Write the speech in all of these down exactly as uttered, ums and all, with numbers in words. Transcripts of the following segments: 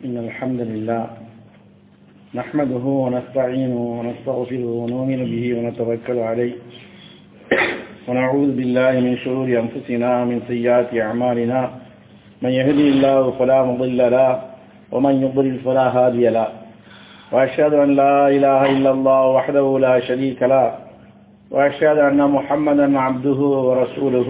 إن الحمد لله نحمده ونستعينه ونستغفره ونؤمن به ونتوكل عليه ونعوذ بالله من شرور أنفسنا ومن سيئات أعمالنا من يهدي الله فلا مضل له ومن يضلل فلا هادي له وأشهد أن لا إله إلا الله وحده لا شريك له وأشهد أن محمدا عبده ورسوله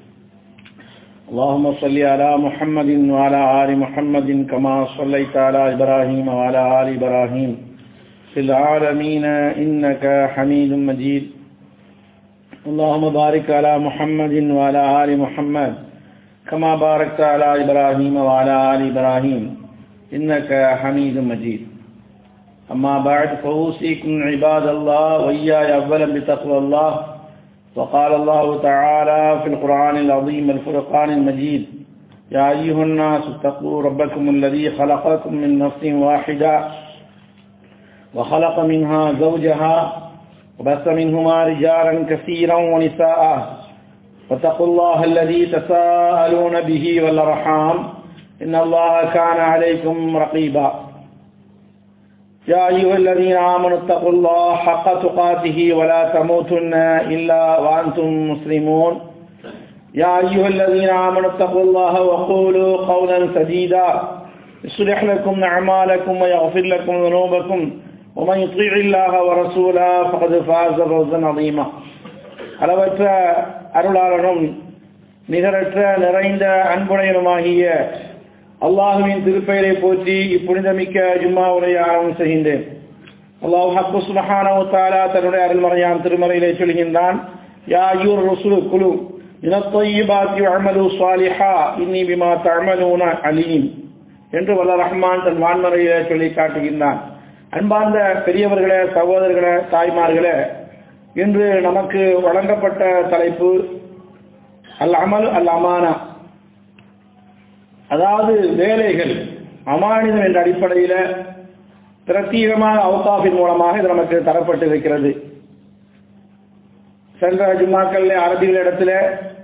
اللهم صل على محمد وعلى آل محمد كما صليت على إبراهيم وعلى آل إبراهيم في العالمين إنك حميد مجيد اللهم بارك على محمد وعلى آل محمد كما باركت على إبراهيم وعلى آل إبراهيم إنك حميد مجيد أما بعد فأوصيكم عباد الله وإياي أولا بتقوى الله وقال الله تعالى في القرآن العظيم الفرقان المجيد يا أيها الناس اتقوا ربكم الذي خلقكم من نفس واحدة وخلق منها زوجها وبث منهما رجالا كثيرا ونساء واتقوا الله الذي تساءلون به والأرحام إن الله كان عليكم رقيبا يا أيها الذين آمنوا اتقوا الله حق تقاته ولا تموتن إلا وأنتم مسلمون يا أيها الذين آمنوا اتقوا الله وقولوا قولا سديدا يصلح لكم أعمالكم ويغفر لكم ذنوبكم ومن يطيع الله ورسوله فقد فاز فوزا عظيما அளவற்ற அருளாளனும் நிகரற்ற நிறைந்த அன்புடையனுமாகிய அல்லாஹுவின் திருப்பெயரை போற்றி இப்புனிதமிக்க ஜும்மா உரையை ஆரம்பம் செய்கின்றேன். அல்லாஹ் ஹக்கு சுப்ஹானஹு வ தஆலா தன்னுடைய அருள்மறையாம் திருமறையிலே சொல்கின்றான், யா அய்யுர் ரசூல் குலு மினத் த்வையிபாத்தி வஅமலு ஸாலிஹா இன்னி பிமா தஅமலூன அலீம் என்று வல்ல ரஹ்மான் தன் வான்மறையிலே சொல்லி காட்டுகின்றான். அன்பார்ந்த பெரியவர்களே, சகோதரர்களே, தாய்மார்களே, இன்று நமக்கு வழங்கப்பட்ட தலைப்பு அல் அமல் அல் அமானா, அதாவது வேலைகள் அமானிதம் என்ற அடிப்படையில் பிரத்யேகமான அவுகாஃபின் மூலமாக இது நமக்கு தரப்பட்டு இருக்கிறது. சென்ற ஜும்மாக்கள் அரபிகளிடத்தில்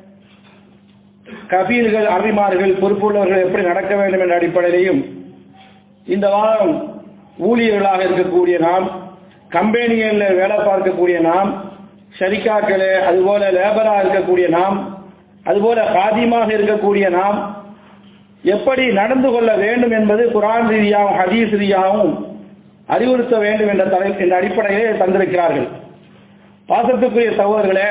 கபீல்கள், அரபிமார்கள், பொறுப்புள்ளவர்கள் எப்படி நடக்க வேண்டும் என்ற அடிப்படையிலையும், இந்த வாரம் ஊழியர்களாக இருக்கக்கூடிய நாம், கம்பெனிகளில் வேலை பார்க்கக்கூடிய நாம், ஷரிக்காக்களே, அதுபோல லேபராக இருக்கக்கூடிய நாம், அதுபோல காதிமாக இருக்கக்கூடிய நாம் எப்படி நடந்து கொள்ள வேண்டும் என்பது குர்ஆன் ரீதியாகவும் ஹதீஸ் ரீதியாகவும் அறிவுறுத்த வேண்டும் என்ற தலை என்ற அடிப்படையிலே தந்திருக்கிறார்கள். பாசத்துக்குரிய சகோதரர்களே,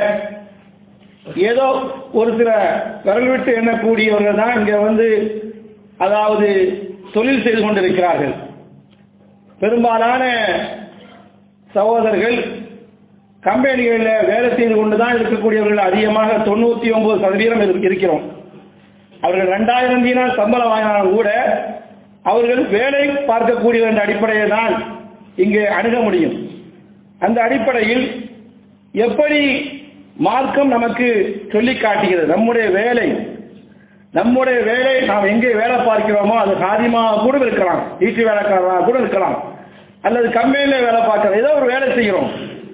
ஏதோ ஒரு சில விரல் விட்டு எண்ணக்கூடியவர்கள் தான் இங்கே வந்து அதாவது தொழில் செய்து கொண்டிருக்கிறார்கள். பெரும்பாலான சகோதரர்கள் கம்பெனிகளில் வேலை செய்து கொண்டுதான் இருக்கக்கூடியவர்கள் அதிகமாக தொண்ணூத்தி ஒன்பது சதவீதம் இருக்கிறோம். அவர்கள் இரண்டாயிரம் தீனார் சம்பளம் வாங்கினாலும் கூட அவர்கள் வேலை பார்க்கக்கூடிய என்ற அடிப்படையை தான் இங்கே அணுக முடியும். அந்த அடிப்படையில் எப்படி மார்க்கம் நமக்கு சொல்லி காட்டுகிறது, நம்முடைய வேலை நம்முடைய வேலை நாம் எங்கே வேலை பார்க்கிறோமோ அது காதிமாக கூட இருக்கலாம், ஈட்டி வேலைக்காரராக கூட இருக்கலாம், அல்லது கம்பெனியில் வேலை பார்க்கலாம், ஏதோ ஒரு வேலை செய்கிறோம்.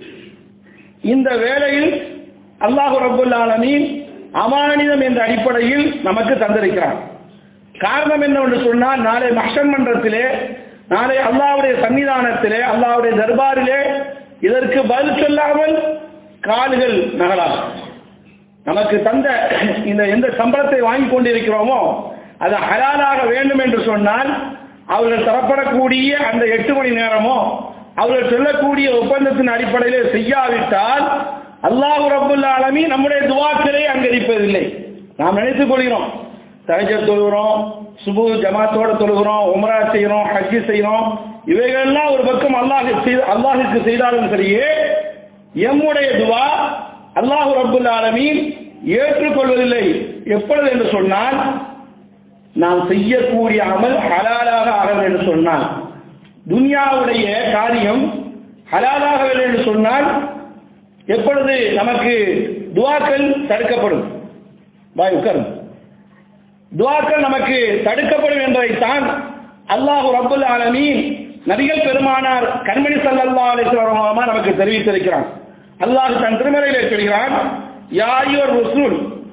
இந்த வேலையில் அல்லாஹ் ரப்புல் ஆலமீன் அமானிதம் என்ற அடிப்படையில் நமக்கு தந்திருக்கிறார். காரணம் என்னவென்று சொன்னால், நாளை மஹ்ஷர் மன்றத்திலே, நாளை அல்லாஹ்வுடைய சன்னிதானத்திலே, அல்லாஹ்வுடைய தர்பாரிலே இதற்கு பதில் சொல்லாமல் கால்கள் நகலாம். நமக்கு தந்த இந்த எந்த சம்பளத்தை வாங்கி கொண்டிருக்கிறோமோ அது ஹலாலாக வேண்டும் என்று சொன்னால், அவர்கள் தரப்படக்கூடிய அந்த எட்டு மணி நேரமோ அவர்கள் சொல்லக்கூடிய ஒப்பந்தத்தின் அடிப்படையிலே செய்யாவிட்டால் அல்லாஹ் ரப்புல் ஆலமீன் நம்முடைய துஆக்களை அங்கீகரிப்பதில்லை. நாம் நினைத்துக் கொள்கிறோம், தஹஜ்ஜுத் தொழுகிறோம், சுபூஹ் ஜமாத்தோட தொழுகிறோம், உம்ரா செய்கிறோம், ஹஜ் செய்கிறோம், இவைகளெல்லாம் ஒரு பக்கம் அல்லாஹ் அல்லாஹ்வுக்கு செய்தாலும் சரியே, எம்முடைய துஆ அல்லாஹ் ரப்புல் ஆலமீன் ஏற்றுக்கொள்வதில்லை. எப்பொழுது என்று சொன்னால், நாம் செய்யக்கூடிய அமல் ஹலாலாக ஆகவில்லை என்று சொன்னால், துன்யாவுடைய காரியம் ஹலாலாகவில்லை என்று சொன்னால் எப்பொழுது நமக்கு துஆக்கள் தடுக்கப்படும், பாய் உட்காரும், துஆக்கள் நமக்கு தடுக்கப்படும் என்பதைத்தான் அல்லாஹ் ரப்புல் ஆலமீன் நபிகள் பெருமானார் கண்மணி ஸல்லல்லாஹு அலைஹி வஸல்லம் மூலமாக நமக்கு தெரிவித்திருக்கிறான். அல்லாஹ் தன் திருமறையிலே சொல்கிறான், யா அய்யுர் ரசூல்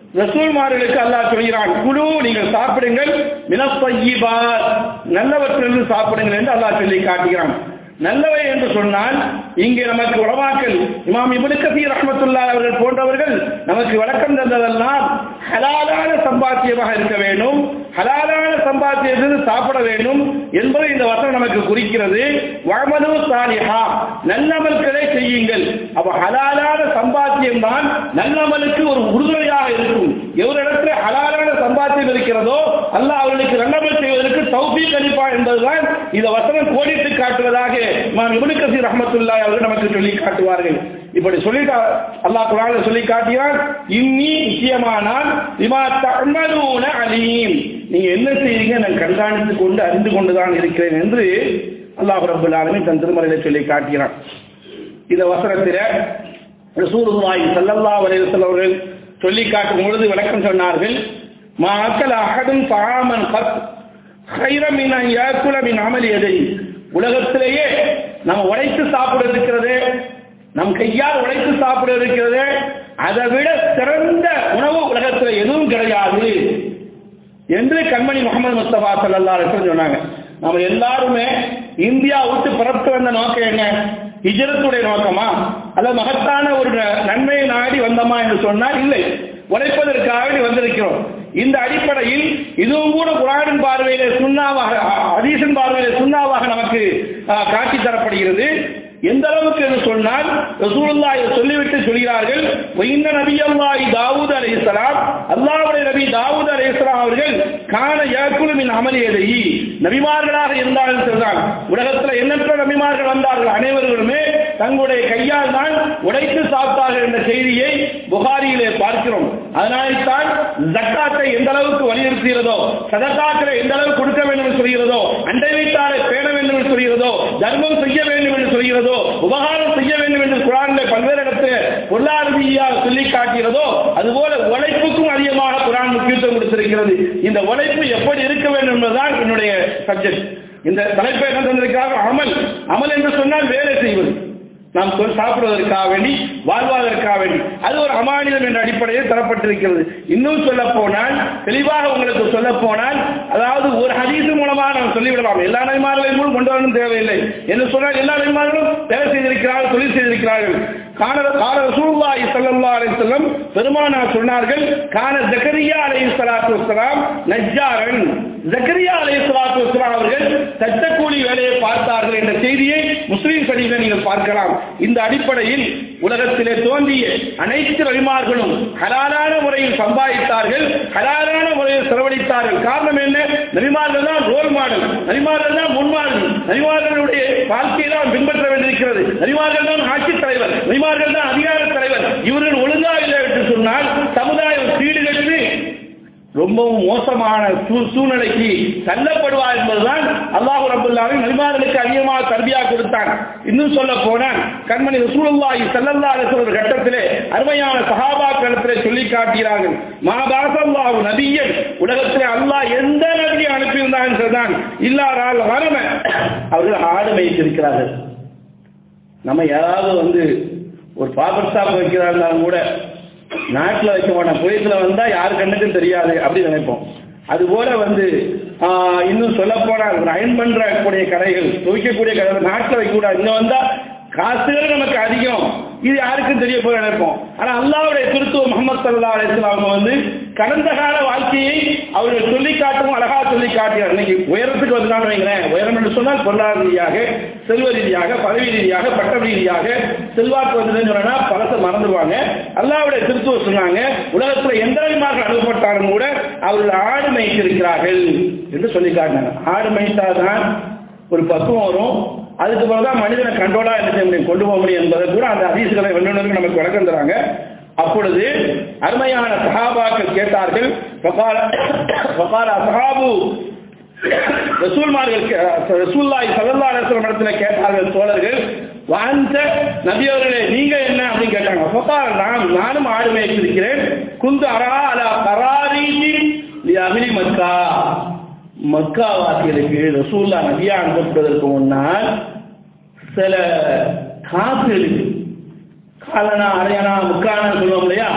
ரசூல்மார்களுக்கு அல்லாஹ் சொல்கிறான், குழு நீங்கள் சாப்பிடுங்கள், மினத் தய்யிபாத் நல்லவற்றிலிருந்து சாப்பிடுங்கள் என்று அல்லாஹ் சொல்லி காட்டுகிறான். நல்லவை என்று சொன்னால் இங்கே நமக்கு உலமாக்கள் இமாம் இப்னு கஸீர் ரஹ்மத்துல்லாஹி அவர்கள் போன்றவர்கள் நமக்கு விளக்கம் தந்ததெல்லாம் ஹலாலான சம்பாத்தியமாக இருக்க வேண்டும், ஹலாலான சம்பாத்தியத்திலிருந்து சாப்பிட வேண்டும் என்பதை இந்த வசனம் நமக்கு குறிக்கிறது. வஅமலு சாலிஹா நல்லமல்களை செய்யுங்கள். அப்ப ஹலாலான சம்பாத்தியம் தான் நல்லமலுக்கு ஒரு உறுதுணையாக இருக்கும். எவரிடத்தில் ஹலாலான சம்பாத்தியம் இருக்கிறதோ அல்லாஹ் அவர்களுக்கு நல்லமல் செய்வதற்கு தௌஃபீக் அளிப்பான் என்பதுதான் இந்த வசனம் கோடிட்டு காட்டுவதாக இமாம் இப்னு கஸீர் ரஹ்மத்துல்லாஹி அவர்கள் நமக்கு சொல்லி காட்டுவார்கள். இப்படி சொல்லி அல்லாஹ் குர்ஆனில் சொல்லி காட்டினான், இன்னி நிச்சயமானால் பிமா தஅமலூன அலீம் நீங்க என்ன செய்றீங்க நான் கண்காணித்து கொண்டு அறிந்து கொண்டுதான் இருக்கிறேன் என்று அல்லாஹ் ரப்பல் ஆலமீன் தன் திருமறையிலே சொல்லி காட்டினான். இந்த வசனத்திலே ரசூலுல்லாஹி ஸல்லல்லாஹு அலைஹி வஸல்லம் அவர்கள் சொல்லி காட்டும் பொழுது விளக்கம் சொன்னார்கள், மா அக்கல அஹதுன் தஆமன் கத் கைரம் மின் அன் யாக்குல மின் அமலி யதைஹி உலகத்திலேயே நம்ம உழைத்து சாப்பிட இருக்கிறது, நம் கையால் உழைத்து சாப்பிட இருக்கிறது, அதை விட சிறந்த உணவு உலகத்தில் எதுவும் கிடையாது என்று கண்மணி முகமது முஸ்தபா ஸல்லல்லாஹு அலைஹி வஸல்லம் சொன்னாங்க. நம்ம எல்லாருமே இந்தியா விட்டு பிறப்பு வந்த நோக்கம் என்ன? ஹிஜ்ரத்துடைய நோக்கமா அல்லது மகத்தான ஒரு நன்மையை நாடி வந்தோமா என்று சொன்னால் இல்லை, உழைப்பதற்காக வந்திருக்கிறோம். இந்த அடிப்படையில் இதுவும் கூட குர்ஆனின் பார்வையிலே சுன்னாவாக, ஹதீஸின் பார்வையிலே சுன்னாவாக நமக்கு காட்டி தரப்படுகிறது. எந்த அளவுக்கு என்று சொன்னால் ரசூலுல்லாஹி சொல்லிவிட்டு சொல்கிறார்கள், வைன்ன நபியல்லாஹி தாவூத் அலைஹிஸ்ஸலாம் அல்லாஹ்வுடைய நபி தாவூத் அலைஹிஸ்ஸலாம் அவர்கள் கான யாக்குலு மின் அமலி யதைஹி நபிமார்களாக இருந்தாலும் சரிதான், உலகத்தில் எண்ணற்ற நபிமார்கள் வந்தார்கள், அனைவருமே தங்களுடைய கையால் தான் உடைத்து சாப்பிட்டார்கள் என்ற செய்தியை புகாரியிலே பார்க்கிறோம். அதனால்தான் ஜக்காத்தை எந்த அளவுக்கு வலியுறுத்துகிறதோ, சதகாக்களை எந்த அளவுக்கு கொடுக்க வேண்டும் என்று சொல்கிறதோ, அண்டை வீட்டாரை பேண வேண்டும் என்று சொல்கிறதோ, தர்மம் செய்ய வேண்டும் என்று சொல்கிறதோ, உபகாரம் செய்ய வேண்டும் என்று குர்ஆனில் பல்வேறு இடத்தில் பொருளாதார சொல்லி காட்டுகிறதோ அதுபோல உழைப்புக்கும் அதிகமாக குர்ஆன் முக்கியத்துவம் கொடுத்திருக்கிறது. இந்த உழைப்பு எப்படி இருக்க வேண்டும் என்பதுதான் என்னுடைய சப்ஜெக்ட். இந்த தலைப்பை என்ன தந்திருக்காக அமல். அமல் என்று சொன்னால் வேலை செய்வது, நாம் சாப்பிடுவதற்காக வேண்டி வாழ்வதற்காக வேண்டி அது ஒரு அமானிதம் என்ற அடிப்படையில் தரப்பட்டிருக்கிறது. இன்னும் சொல்ல போனால், தெளிவாக உங்களுக்கு சொல்ல போனால், அதாவது ஒரு ஹதீஸ் மூலமாக நாம் சொல்லிவிடலாம், எல்லா நபிமார்களையும் கொண்டு வரணும் தேவையில்லை என்று சொன்னால் எல்லா நபிமார்களும் வேலை செய்திருக்கிறார்கள், தொழில் செய்திருக்கிறார்கள். கான ரசூலுல்லாஹி ஸல்லல்லாஹு அலைஹி வஸல்லம் பெருமானார் சொன்னார்கள், கான ஜக்கரியா அலைஹிஸ்ஸலாத்து வஸ்ஸலாம் நஜ்ஜாரன் ஜக்கரியா அலைஹிஸ்ஸலாத்து வஸ்ஸலாம் அவர்கள் தட்டக்கூலி வேலையை பார்த்தார்கள் என்ற செய்தியை முஸ்லிம் ஷரீஃபில் நீங்கள் பார்க்கலாம். இந்த அடிப்படையில் உலகத்திலே தோன்றிய அனைத்து நபிமார்களும் ஹலாலான முறையில் சம்பாதித்தார்கள், ஹலாலான முறையில் செலவழித்தார்கள். காரணம் என்ன? நபிமார்கள் தான் ரோல் மாடல், நபிமார்கள் தான் முன்மாதிரி, நபிமார்களுடைய வாழ்க்கையை தான் பின்பற்ற வேண்டியிருக்கிறது, நபிமார்கள் தான் ஆட்சித் தலைவர், நபிமார்கள் தான் அதிகார தலைவர். இவர்கள் ஒழுங்கா இல்லை என்று சொன்னால் சமுதாயம் சீடுகட்டு ரொம்பவும் மோசமான சூழ்நிலைக்கு தள்ளப்படுவார் என்பதுதான் அல்லாஹ் ரப்பல் ஆலமீன் நபிமார்களுக்கு அதிகமாக தர்பியா கொடுத்தான். இன்னும் சொல்ல போனால் கண்மணி ரசூலுல்லாஹி ஸல்லல்லாஹு அலைஹி வஸல்லம் கட்டத்திலே அருமையான சஹாபாக்களிடத்திலே சொல்லி காட்டுகிறார்கள், மாபாசல்லாஹு நபியன் உலகத்திலே அல்லாஹ் எந்த நபியை அனுப்பியிருந்தான் என்றுதான் இல்லாரால் வரம அவர்கள் ஆடு மேய்த்திருக்கிறார்கள். நம்ம யாராவது வந்து ஒரு பாபர் ஷாப் வைக்கிறாங்க கூட நாட்டில் வைக்க மாட்டோம், குவைத்தில் வந்தா யாரு கண்ணுக்கும் தெரியாது அப்படி நினைப்போம். அதுபோல வந்து இன்னும் சொல்ல போனால் அயன் பண்றக்கூடிய கடைகள், துவைக்கக்கூடிய கடைகள் நாட்டில் வைக்க கூடாது. இங்க வந்தா காசுகள் நமக்கு அதிகம், இது யாருக்கும் தெரிய போய் நினைப்போம். ஆனா அல்லாஹ்வுடைய திருத்துவ முஹம்மது ஸல்லல்லாஹு அலைஹி வஸல்லம் அவங்க வந்து கடந்த கால வாழ்க்கையை அவர்கள் சொல்லி காட்டவும் அழகா சொல்லி காட்டினார். இன்னைக்கு உயரத்துக்கு வந்தாலும் வைங்களேன், உயரம் என்று சொன்னால் பொருளாதார ரீதியாக, செல்வ ரீதியாக, பதவி ரீதியாக, பட்டம் ரீதியாக செல்வாக்கு வந்ததுன்னு சொன்னா பலத்தை மறந்துடுவாங்க. அல்லாஹ்வுடைய திருத்துவ சொன்னாங்க, உலகத்துல எந்த விதமாக அனுப்பப்பட்டாலும் கூட அவர்கள் ஆடு மேய்த்திருக்கிறார்கள் என்று சொல்லி காட்டினாங்க. ஆடு மேய்த்தாதான் ஒரு பக்குவம் வரும், அதுக்கு பிறகுதான் மனிதனை கண்ட்ரோலா என்ன செய்ய முடியும், கொண்டு போக முடியும் என்பதை கூட அந்த ஹதீஸ்களை வல்லுநர்கள் நமக்கு விளக்கம் தராங்க. அப்பொழுது அருமையான சஹாபாக்கள் கேட்டார்கள், ரசூல்மார்கள் ரசூலுல்லாஹி ஸல்லல்லாஹு அலைஹி வஸல்லம் இடத்துல கேட்டார்கள் தோழர்கள், வாந்த நபியவர்களே நீங்க என்ன அப்படின்னு கேட்டாங்க. ஃபகால நான் நானும் ஆடு மேய்த்திருக்கிறேன், குந்து அரா அலா கராரீதி லிஅஹ்லி மக்கா மக்கா வாசிகளுக்கு ரசூலுல்லாஹ் நபியா அனுப்பப்படுவதற்கு முன்னால் சில காசுகளுக்கு காலனா அரையனா முக்கானா சொல்லுவோம் இல்லையா,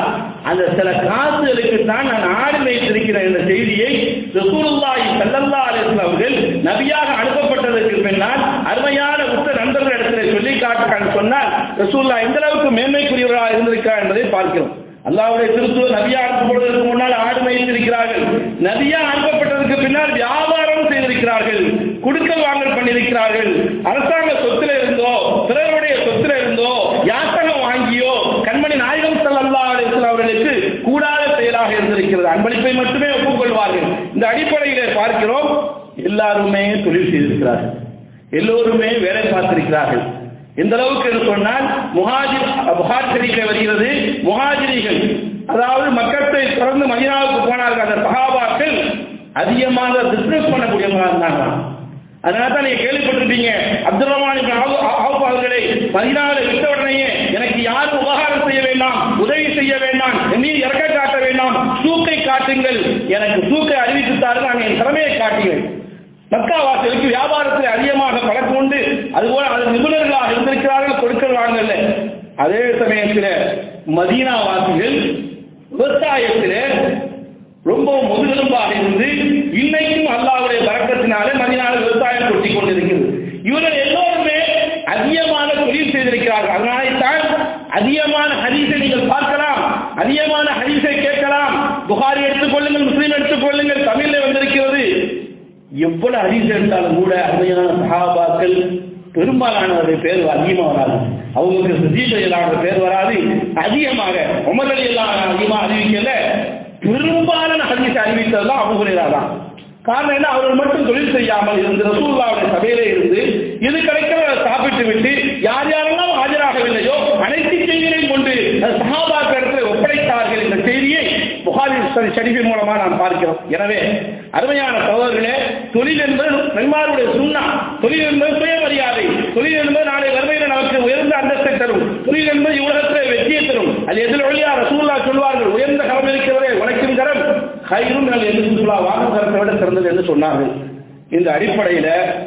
அந்த சில காசுகளுக்கு தான் நான் ஆடு வைத்திருக்கிறேன் என்ற செய்தியை ரசூலுல்லாஹி ஸல்லல்லாஹு அலைஹி வஸல்லம் அவர்கள் நபியாக அனுப்பப்பட்டதற்கு பின்னால் அருமையான உத்த நண்பர்களிடத்தில் சொல்லி காட்டுகிறார் சொன்னால் ரசூலுல்லாஹ் எந்த அளவுக்கு மேன்மைக்குரியவராக இருந்திருக்கிறார் என்பதை பார்க்கிறோம். அல்லாஹ்வுடைய திருத்தூதர் நபியா அனுப்பப்படுவதற்கு முன்னால் ஆடு மேய்த்திருக்கிறார்கள். நபியா அனுப்பப்பட்டதற்கு பின்னால் வியாபாரம் செய்திருக்கிறார்கள், குடுக்கல் வாங்கல் பண்ணியிருக்கிறார்கள். அரசாங்க சொத்துல இருந்தோ பிறருடைய சொத்துல இருந்தோ யாசகம் வாங்கியோ கண்மணி நாயகம் ஸல்லல்லாஹு அலைஹி வஸல்லம் அவர்களுக்கு கூடாத செயலாக இருந்திருக்கிறது. அன்பளிப்பை மட்டுமே ஒப்புக்கொள்வார்கள். இந்த அடிப்படையிலே பார்க்கிறோம், எல்லாருமே தொழில் செய்திருக்கிறார்கள், எல்லோருமே வேலை பார்த்திருக்கிறார்கள். எந்த அளவுக்கு என்று சொன்னால் முஹாஜிர் புகார் ஷரீஃபில் வருகிறது, முஹாஜிரிகள் அதாவது மக்கத்தை தொடர்ந்து மதீனாவுக்கு போனார்கள் அந்த சஹாபாக்கள் அதிகமாக பிசினஸ் பண்ணக்கூடியவங்களா இருந்தாங்க. அதனால தான் நீங்க கேள்விப்பட்டிருப்பீங்க, அப்துல் ரஹ்மான் இப்னு அவ்ஃப் அவர்களை மதீனாவில் விட்ட உடனேயே எனக்கு யாரும் உபகாரம் செய்ய வேண்டாம், உதவி செய்ய வேண்டாம், நீ இறக்க காட்ட வேண்டாம், சூக்கை காட்டுங்கள், எனக்கு சூக்கை அறிவித்துத்தாரு, நான் என் திறமையை காட்டுங்கள். மக்கா வாசிகளுக்கு வியாபாரத்தில் அதிகமாக பழக்கம் உண்டு, அதுபோல அது நிபுணர்களாக இருந்திருக்கிறார்கள், கொடுக்கல் வாங்கல. அதே சமயத்தில் மதீனா வாசிகள் விவசாயத்தில் ரொம்ப முதுகெலும்பாக இருந்து இன்னைக்கும் அல்லாஹ்வுடைய பரக்கத்தினாலே மதீனாவில் விவசாயம் கொட்டி கொண்டிருக்கிறது. இவர்கள் எல்லோருமே அதிகமான தொழில் செய்திருக்கிறார்கள். அதனால தான் அதிகமான ஹதீஸை நீங்கள் பார்க்கலாம், அதிகமான ஹதீஸை கேட்கலாம். புகாரி எடுத்துக்கொள்ளுங்கள், முஸ்லீம் எடுத்துக்கொள்ளுங்கள், தமிழில் வந்திருக்கிறது. எவ்வளவு ஹதீஸ் எடுத்தாலும் கூட அருமையான சஹாபாக்கள் பெரும்பாலானவருடைய பேர் அதிகமாக வராது. அவங்களுக்கு சித்தீஷ பேர் வராது. அதிகமாக உமர் ரலியல்லாஹு அன்ஹு அதிகமாக அறிவிக்கல, பெரும்பாலான ஹதீஸ் அறிவித்ததுதான் அபூ ஹுரைரா தான். காரணம் என்ன, அவர்கள் மட்டும் தொழில் செய்யாமல் இருந்து ரசூலுல்லாஹ்வுடைய சபையிலே இருந்து இது கிடைக்கிறத சாப்பிட்டு விட்டு யார் யாரெல்லாம் ஆஜராகவில்லையோ அனைத்து செய்திகளையும் கொண்டு சஹாபாக்கள் இடத்தில் ஒப்படைத்தார்கள். இந்த செய்தியை புகாரி ஷரீஃபின் மூலமாக நாம் பார்க்கிறோம். எனவே அருமையான சகோதரர்களே, தொழில் என்பது நபிமாருடைய சுன்னா, தொழில் என்பது சுயமரியாதை, தொழில் என்பது நாளை வறுமையில் நமக்கு உயர்ந்த அந்தஸ்தை தரும், தொழில் என்பது உலகத்திலே வெற்றியை தரும். அது எதில் வழியா ரசூலுல்லாஹ் சொல்வார்கள், உயர்ந்த கரம் இருக்கிறதே உனக்கும் கரம் கைரும் என்று சொல்லுவா வாங்கும் கரத்தை விட சிறந்தது என்று சொன்னார்கள். இந்த அடிப்படையில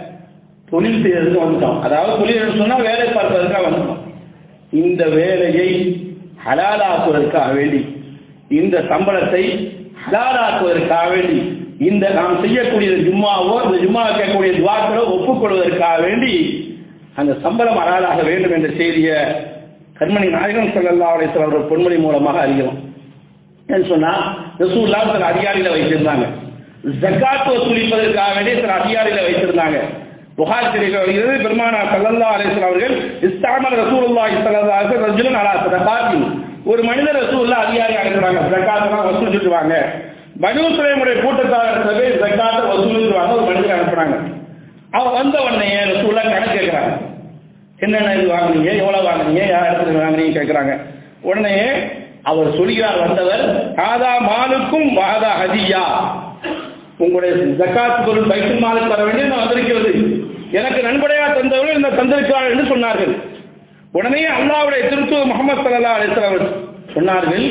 தொழில் செய்யறதுக்கு வந்துட்டோம். அதாவது தொழில் சொன்னா வேலை பார்ப்பதற்காக வந்துட்டோம். இந்த வேலையை ஹலாலாக்குவதற்காக வேண்டி, இந்த சம்பளத்தை ஹலாலாக்குவதற்காக வேண்டி, இந்த நாம் செய்யக்கூடிய ஜும்மாவோ இந்த ஜும்மா கேட்கக்கூடிய துவாக்களோ ஒப்புக்கொள்வதற்காக வேண்டி அந்த சம்பளம் ஹலாலாக வேண்டும் என்ற செய்தியை கண்மணி நாயகம் ஸல்லல்லாஹு அலைஹி வஸல்லம் பொன்மொழி மூலமாக அறிகிறோம். என்று சொன்னா ரசூலுல்லாஹ் சில அதிகாரிகளை வைத்திருந்தாங்க, ஜக்காத் வசூலிப்பதற்காக வேண்டி சில அதிகாரிகளை வைத்திருந்தாங்க. புகாரி ஷரீஃபில் வருகிறது, பெருமானார் ஸல்லல்லாஹு அலைஹி வஸல்லம் அவர்கள் இஸ்தாமல ரசூலுல்லாஹி ஸல்லல்லாஹு அலைஹி வஸல்லம் ரஜுலன் அலா ஸதகாத்தின், ஒரு மனிதர் ரசூலுல்லாஹ் அதிகாரி அனுப்புறாங்க, ஜக்காத்லாம் வசூலிச்சுடுவாங்க. பனூ சுலைமுடைய கூட்டத்தாரர்கள் போய் ஜக்காத்தை வசூலிச்சுடுவாங்க, ஒரு மனிதர் அனுப்புறாங்க. அவன் வந்த உடனே ரசூலுல்லாஹ் கணக்கு கேட்கிறாங்க, என்னென்ன இது வாங்குனீங்க, எவ்வளவு வாங்குனீங்க, யார் இடத்துல வாங்குனீங்க கேட்கிறாங்க. உடனே அவர் சொல்கிறார், வந்தவர் ஆதா மாலுக்கும் வாதா ஹதியா, உங்களுடைய ஜக்காத் பொருள் பைத்துல் மாலுக்கு வர வேண்டிய நான் வந்திருக்கிறது, எனக்கு நன்கொடையா தந்தவர்கள் இந்த தந்திருக்கிறார் என்று சொன்னார்கள். உடனே அல்லாஹ்வுடைய திருத்தூதர் முஹம்மது ஸல்லல்லாஹு அலைஹி வஸல்லம் சொன்னார்கள்,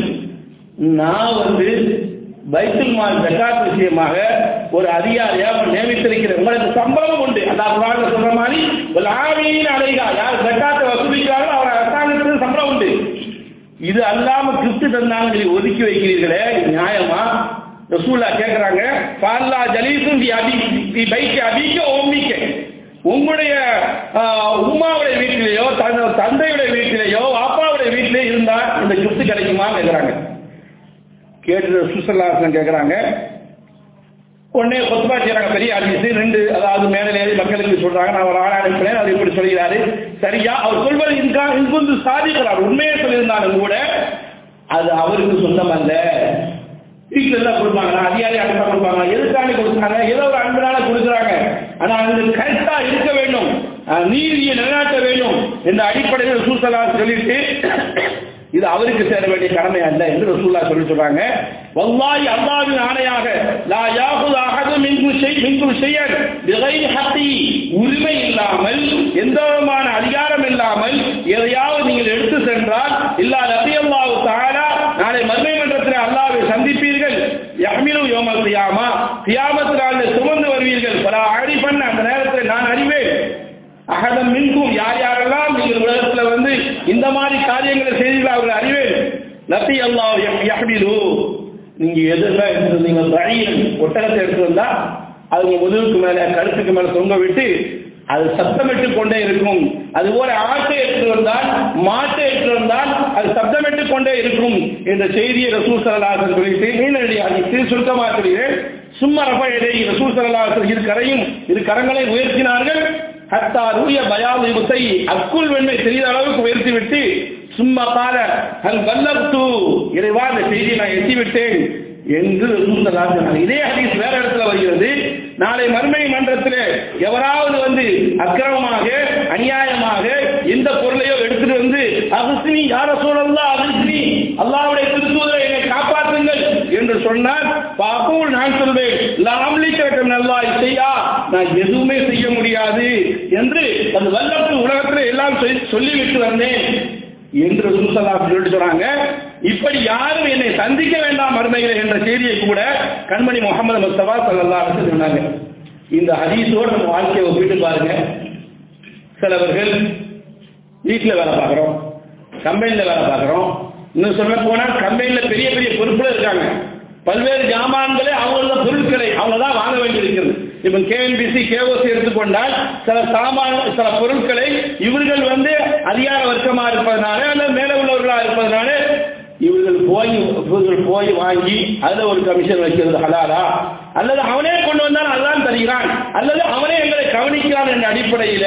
நான் வந்து பைத்துல் மால் ஜக்காத் விஷயமாக ஒரு அதிகாரியா நியமித்திருக்கிறேன், உங்களுக்கு சம்பளம் உண்டு. அல்லாஹ் குர்ஆன்ல சொல்ற மாதிரி வல் ஆமீன் அலைஹா, யார் ஜக்காத்தை வசூலிக்கிறார்களோ அவர் அரசாங்கத்துக்கு சம்பளம் உண்டு. இது அல்லாம கிஃப்ட் தந்தாங்க சொல்லி ஒதுக்கி வைக்கிறீர்களே, நியாயமா? ரசூலுல்லாஹ் கேட்கிறாங்க, ஃபல்லா ஜலீசும் பி அபி பி பைக்கி அபிக்க உம்மிக்க, உங்களுடைய உம்மாவுடைய வீட்டிலேயோ தந்தையுடைய வீட்டிலேயோ அப்பாவுடைய வீட்டிலேயோ இருந்தா இந்த கிஃப்ட் கிடைக்குமா கேட்கிறாங்க. கேட்டு ரசூலுல்லாஹி ஸல்லல்லாஹு அலைஹி வஸல்லம் கேட்கிறாங்க. உடனே கொத்பா செய்யறாங்க, பெரிய ஹதீஸ் ரெண்டு, அதாவது மேலே ஏறி மக்களுக்கு சொல்றாங்க, நான் ஒரு ஆள் அனுப்பினேன், அது இப்படி சொல்கிறாரு. சரியா, அவர் சொல்வது இங்கு சாதிக்கிறார், உண்மையை சொல்லியிருந்தாலும் கூட அது அவருக்கு சொந்தம் அல்ல. வீட்டுல எல்லாம் கொடுப்பாங்க, அதிகாரி அனுப்ப கொடுப்பாங்க, எதுக்காண்டி கொடுத்தாங்க, ஏதோ ஒரு அன்பனால கொடுக்குறாங்க. ஆனா அது கரெக்டா இருக்க வேண்டும், நீதியை நிலைநாட்ட வேண்டும் என்ற அடிப்படையில் ரசூலுல்லாஹி ஸல்லல்லாஹு அலைஹி வஸல்லம் சொல்லிட்டு இது அவருக்கு சேர வேண்டிய கடமை அல்ல என்று ரசூலுல்லாஹ் சொல்லி சொல்றாங்க. வல்லாஹி அல்லாஹ்வின் ஆணையாக லா யாஹுது அஹது மின்கும் ஷை மின்கும் ஷையன் பிகைரி ஹக்கி, உரிமை இல்லாமல் எந்த விதமான அதிகாரம் இல்லாமல் எதையாவது நீங்கள் எடுத்து சென்றால் இல்லா ரலியல்லாஹு தஆலா, நாளை மறுமை மன்றத்தில் அல்லாஹ்வை சந்திப்பீர்கள். யஹ்மிலு யௌமல் கியாமா, கியாமத் நாளில் சுமந்து வருவீர்கள். பலா ஆரிஃபன், அந்த நேரத்தில் நான் அறிவேன். அஹதம் மின்கும், யார் யாரெல்லாம் நீங்கள் உலகத்தில் வந்து இந்த மாதிரி காரியங்களை செய்தீர்கள் அவர்கள் அறிவேன். லத்தி அல்லாஹ் யஹ்மிலு, நீங்க எதுல எடுத்துருந்தீங்க தயீன் ஒட்டகத்தை எடுத்து வந்தா அது முதுகுக்கு மேல கழுத்துக்கு மேல தொங்க விட்டு அது சத்தமிட்டு கொண்டே இருக்கும். அதுபோல ஆட்டை எடுத்து வந்தால் மாட்டை எடுத்து வந்தால் அது சப்தமிட்டு கொண்டே இருக்கும் என்ற செய்தியை ரசூல் ஸல்லல்லாஹு அலைஹி வஸல்லம் குறித்து நீண்ட சுருக்கமாக சொல்கிறேன். சும்மா ரஃபா யதைஹி ரசூல் ஸல்லல்லாஹு அலைஹி வஸல்லம் இரு கரையும் இரு கரங்களை உயர்த்தினார்கள். ஹத்தா ரூய பயாது முத்தை அக்குல் வெண்மை தெரிந்த அளவுக்கு உயர்த்திவிட்டு சும்மா கால ஹல் பல்லக்து, இறைவா இந்த செய்தியை நான் எட்டிவிட்டேன் என்று ரசூல் ஸல்லல்லாஹு அலைஹி வஸல்லம். இதே ஹதீஸ் வேற இடத்துல வருகிறது. நாளை மறுமை மன்றத்தில் எவராவது வந்து அக்கிரமமாக அநியாயமாக எந்த பொருளையோ எடுத்துட்டு வந்து அகுஸ்னி யார சூழல்லா அகுஸ்னி அல்லாஹ்வுடைய திருத்தூதரை என்னை காப்பாற்றுங்கள் என்று சொன்னார். பாபூல் நான் சொல்வேன் லாம்லிக்கட்டும் நல்லா செய்யா நான் எதுவுமே செய்ய முடியாது என்று அந்த வல்லத்து உலகத்தில் எல்லாம் சொல்லிவிட்டு வந்தேன் என்று ரசூல் ஸல்லல்லாஹு அலைஹி வஸல்லம் சொன்னாங்க. இப்படி யாரும் என்னை சந்திக்க வேண்டாம் மறுமையில் என்ற செய்தியை கூட கண்மணி முகமது முஸ்தபா ஸல்லல்லாஹு அலைஹி வஸல்லம் சொன்னாங்க. இந்த ஹதீஸோடு நம்ம வாழ்க்கையை ஒப்பிட்டு பாருங்க. சிலவர்கள் வீட்டில் வேலை பார்க்குறோம், கம்பெனியில் வேலை பார்க்குறோம், இன்னும் சொல்ல போனால் கம்பெனியில் பெரிய பெரிய பொறுப்புல இருக்காங்க. பல்வேறு ஜாமான்களை அவங்களோட பொருட்களை அவங்க தான் வாங்க வேண்டியிருக்கிறது. இப்ப கேஎன்பிசி கேஓசி எடுத்துக்கொண்டால் சில சாமான சில பொருட்களை இவர்கள் வந்து அதிகார வர்க்கமா இருப்பதனால அல்லது மேல உள்ளவர்களா இருப்பதனால இவர்கள் போய் இவர்கள் போய் வாங்கி அதுல ஒரு கமிஷன் வைக்கிறது ஹலாலா, அல்லது அவனே கொண்டு வந்தான் அதுதான் தருகிறான், அல்லது அவனே எங்களை கவனிக்கிறான் என்ற அடிப்படையில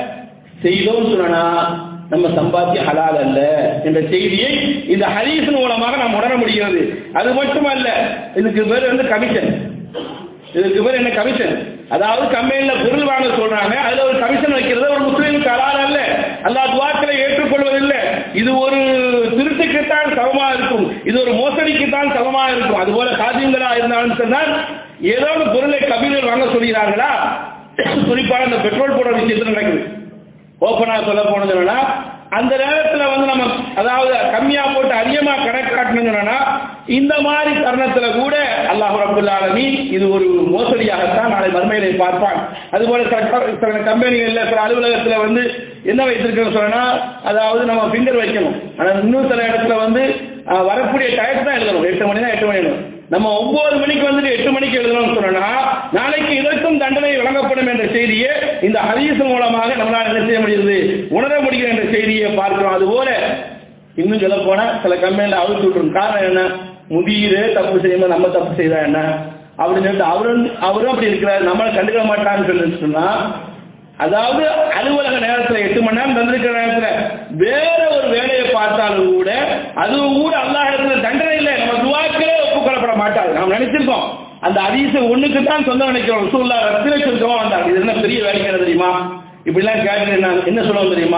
செய்தோம் சொன்னா நம்ம சம்பாத்திய ஹலால் அல்ல என்ற செய்தியை இந்த ஹதீஸின் மூலமாக நாம் உணர முடிகிறது. அது மட்டுமல்ல, இதுக்கு பேர் வந்து கமிஷன். இதுக்கு பேர் என்ன கமிஷன்? அதாவது கம்பெனியில பொருள் வாங்க சொல்றாங்க, அதுல ஒரு கமிஷன் வைக்கிறது ஒரு முஸ்லீமுக்கு ஹலால் அல்ல. அல்லாஹ் துஆக்களை ஏற்றுக்கொள்வதில்லை. இது ஒரு திருட்டுக்குத்தான் சமமா இருக்கும், இது ஒரு மோசடிக்குத்தான் சமமா இருக்கும். அதுபோல காரியங்களா இருந்தாலும் சொன்னால் ஏதோ ஒரு பொருளை கபிலர் வாங்க சொல்கிறார்களா, குறிப்பாக இந்த பெட்ரோல் போடுற விஷயத்தில் நடக்குது. ஓப்பனா சொல்ல போனதுன்னா அந்த நேரத்தில் வந்து நம்ம அதாவது கம்மியா போட்டு அதிகமா கணக்கு காட்டணும்னா இந்த மாதிரி தருணத்துல கூட அல்லாஹ் ரப்பல் ஆலமீன் இது ஒரு மோசடியாகத்தான் நாளை மறுமையிலே பார்ப்பான். அதுபோல சில கம்பெனிகள்ல சில அலுவலகத்துல வந்து என்ன வைத்திருக்கோம் சொன்னா அதாவது நம்ம ஃபிங்கர் வைக்கணும். ஆனால் இன்னும் சில இடத்துல வந்து வரக்கூடிய டயத் தான் எழுதணும், எட்டு மணி தான் எட்டு மணி எழுதணும். நம்ம ஒன்பது மணிக்கு வந்துட்டு எட்டு மணிக்கு எழுதணும்னு சொன்னா நாளைக்கு இதற்கும் தண்டனை வழங்கப்படும் என்ற செய்தியை இந்த ஹதீஸ் மூலமாக நம்மளால் என்ன செய்ய முடியுது, உணர முடியும் என்ற செய்தியை பார்க்கிறோம். அதுபோல இன்னும் சொல்ல போனா சில கம்பெனில அவுத்து விட்டுரும். காரணம் என்ன, முதியரே தப்பு செய்யும்போது நம்ம தப்பு செய்தா என்ன அப்படின்னு சொல்லிட்டு அவரும் அவரும் அப்படி இருக்கிறார், நம்மளை கண்டுக்க மாட்டான்னு சொல்லி சொன்னா அதாவது அலுவலக நேரத்தில் எட்டு மணி நேரம் தந்திருக்கிற நேரத்தில் வேற ஒரு வேலையை பார்த்தாலும் கூட அதுவும் கூட அல்லாஹ் இடத்துல தண்டனை இல்லை, நம்ம துஆக்களே ஒப்புக்கொள்ளப்பட மாட்டாது. நாம் நினைச்சிருக்கோம் அந்த ஹதீஸ் ஒண்ணுக்கு தான் சொந்தம் நினைக்கிறோம். ரசூலுல்லாஹ் ரத்தின சுருக்கமா வந்தாங்க, இது என்ன பெரிய வேலைக்கு என்ன தெரியுமா, இப்படிலாம் கேட்டு என்ன சொல்லுவோம் தெரியுமா,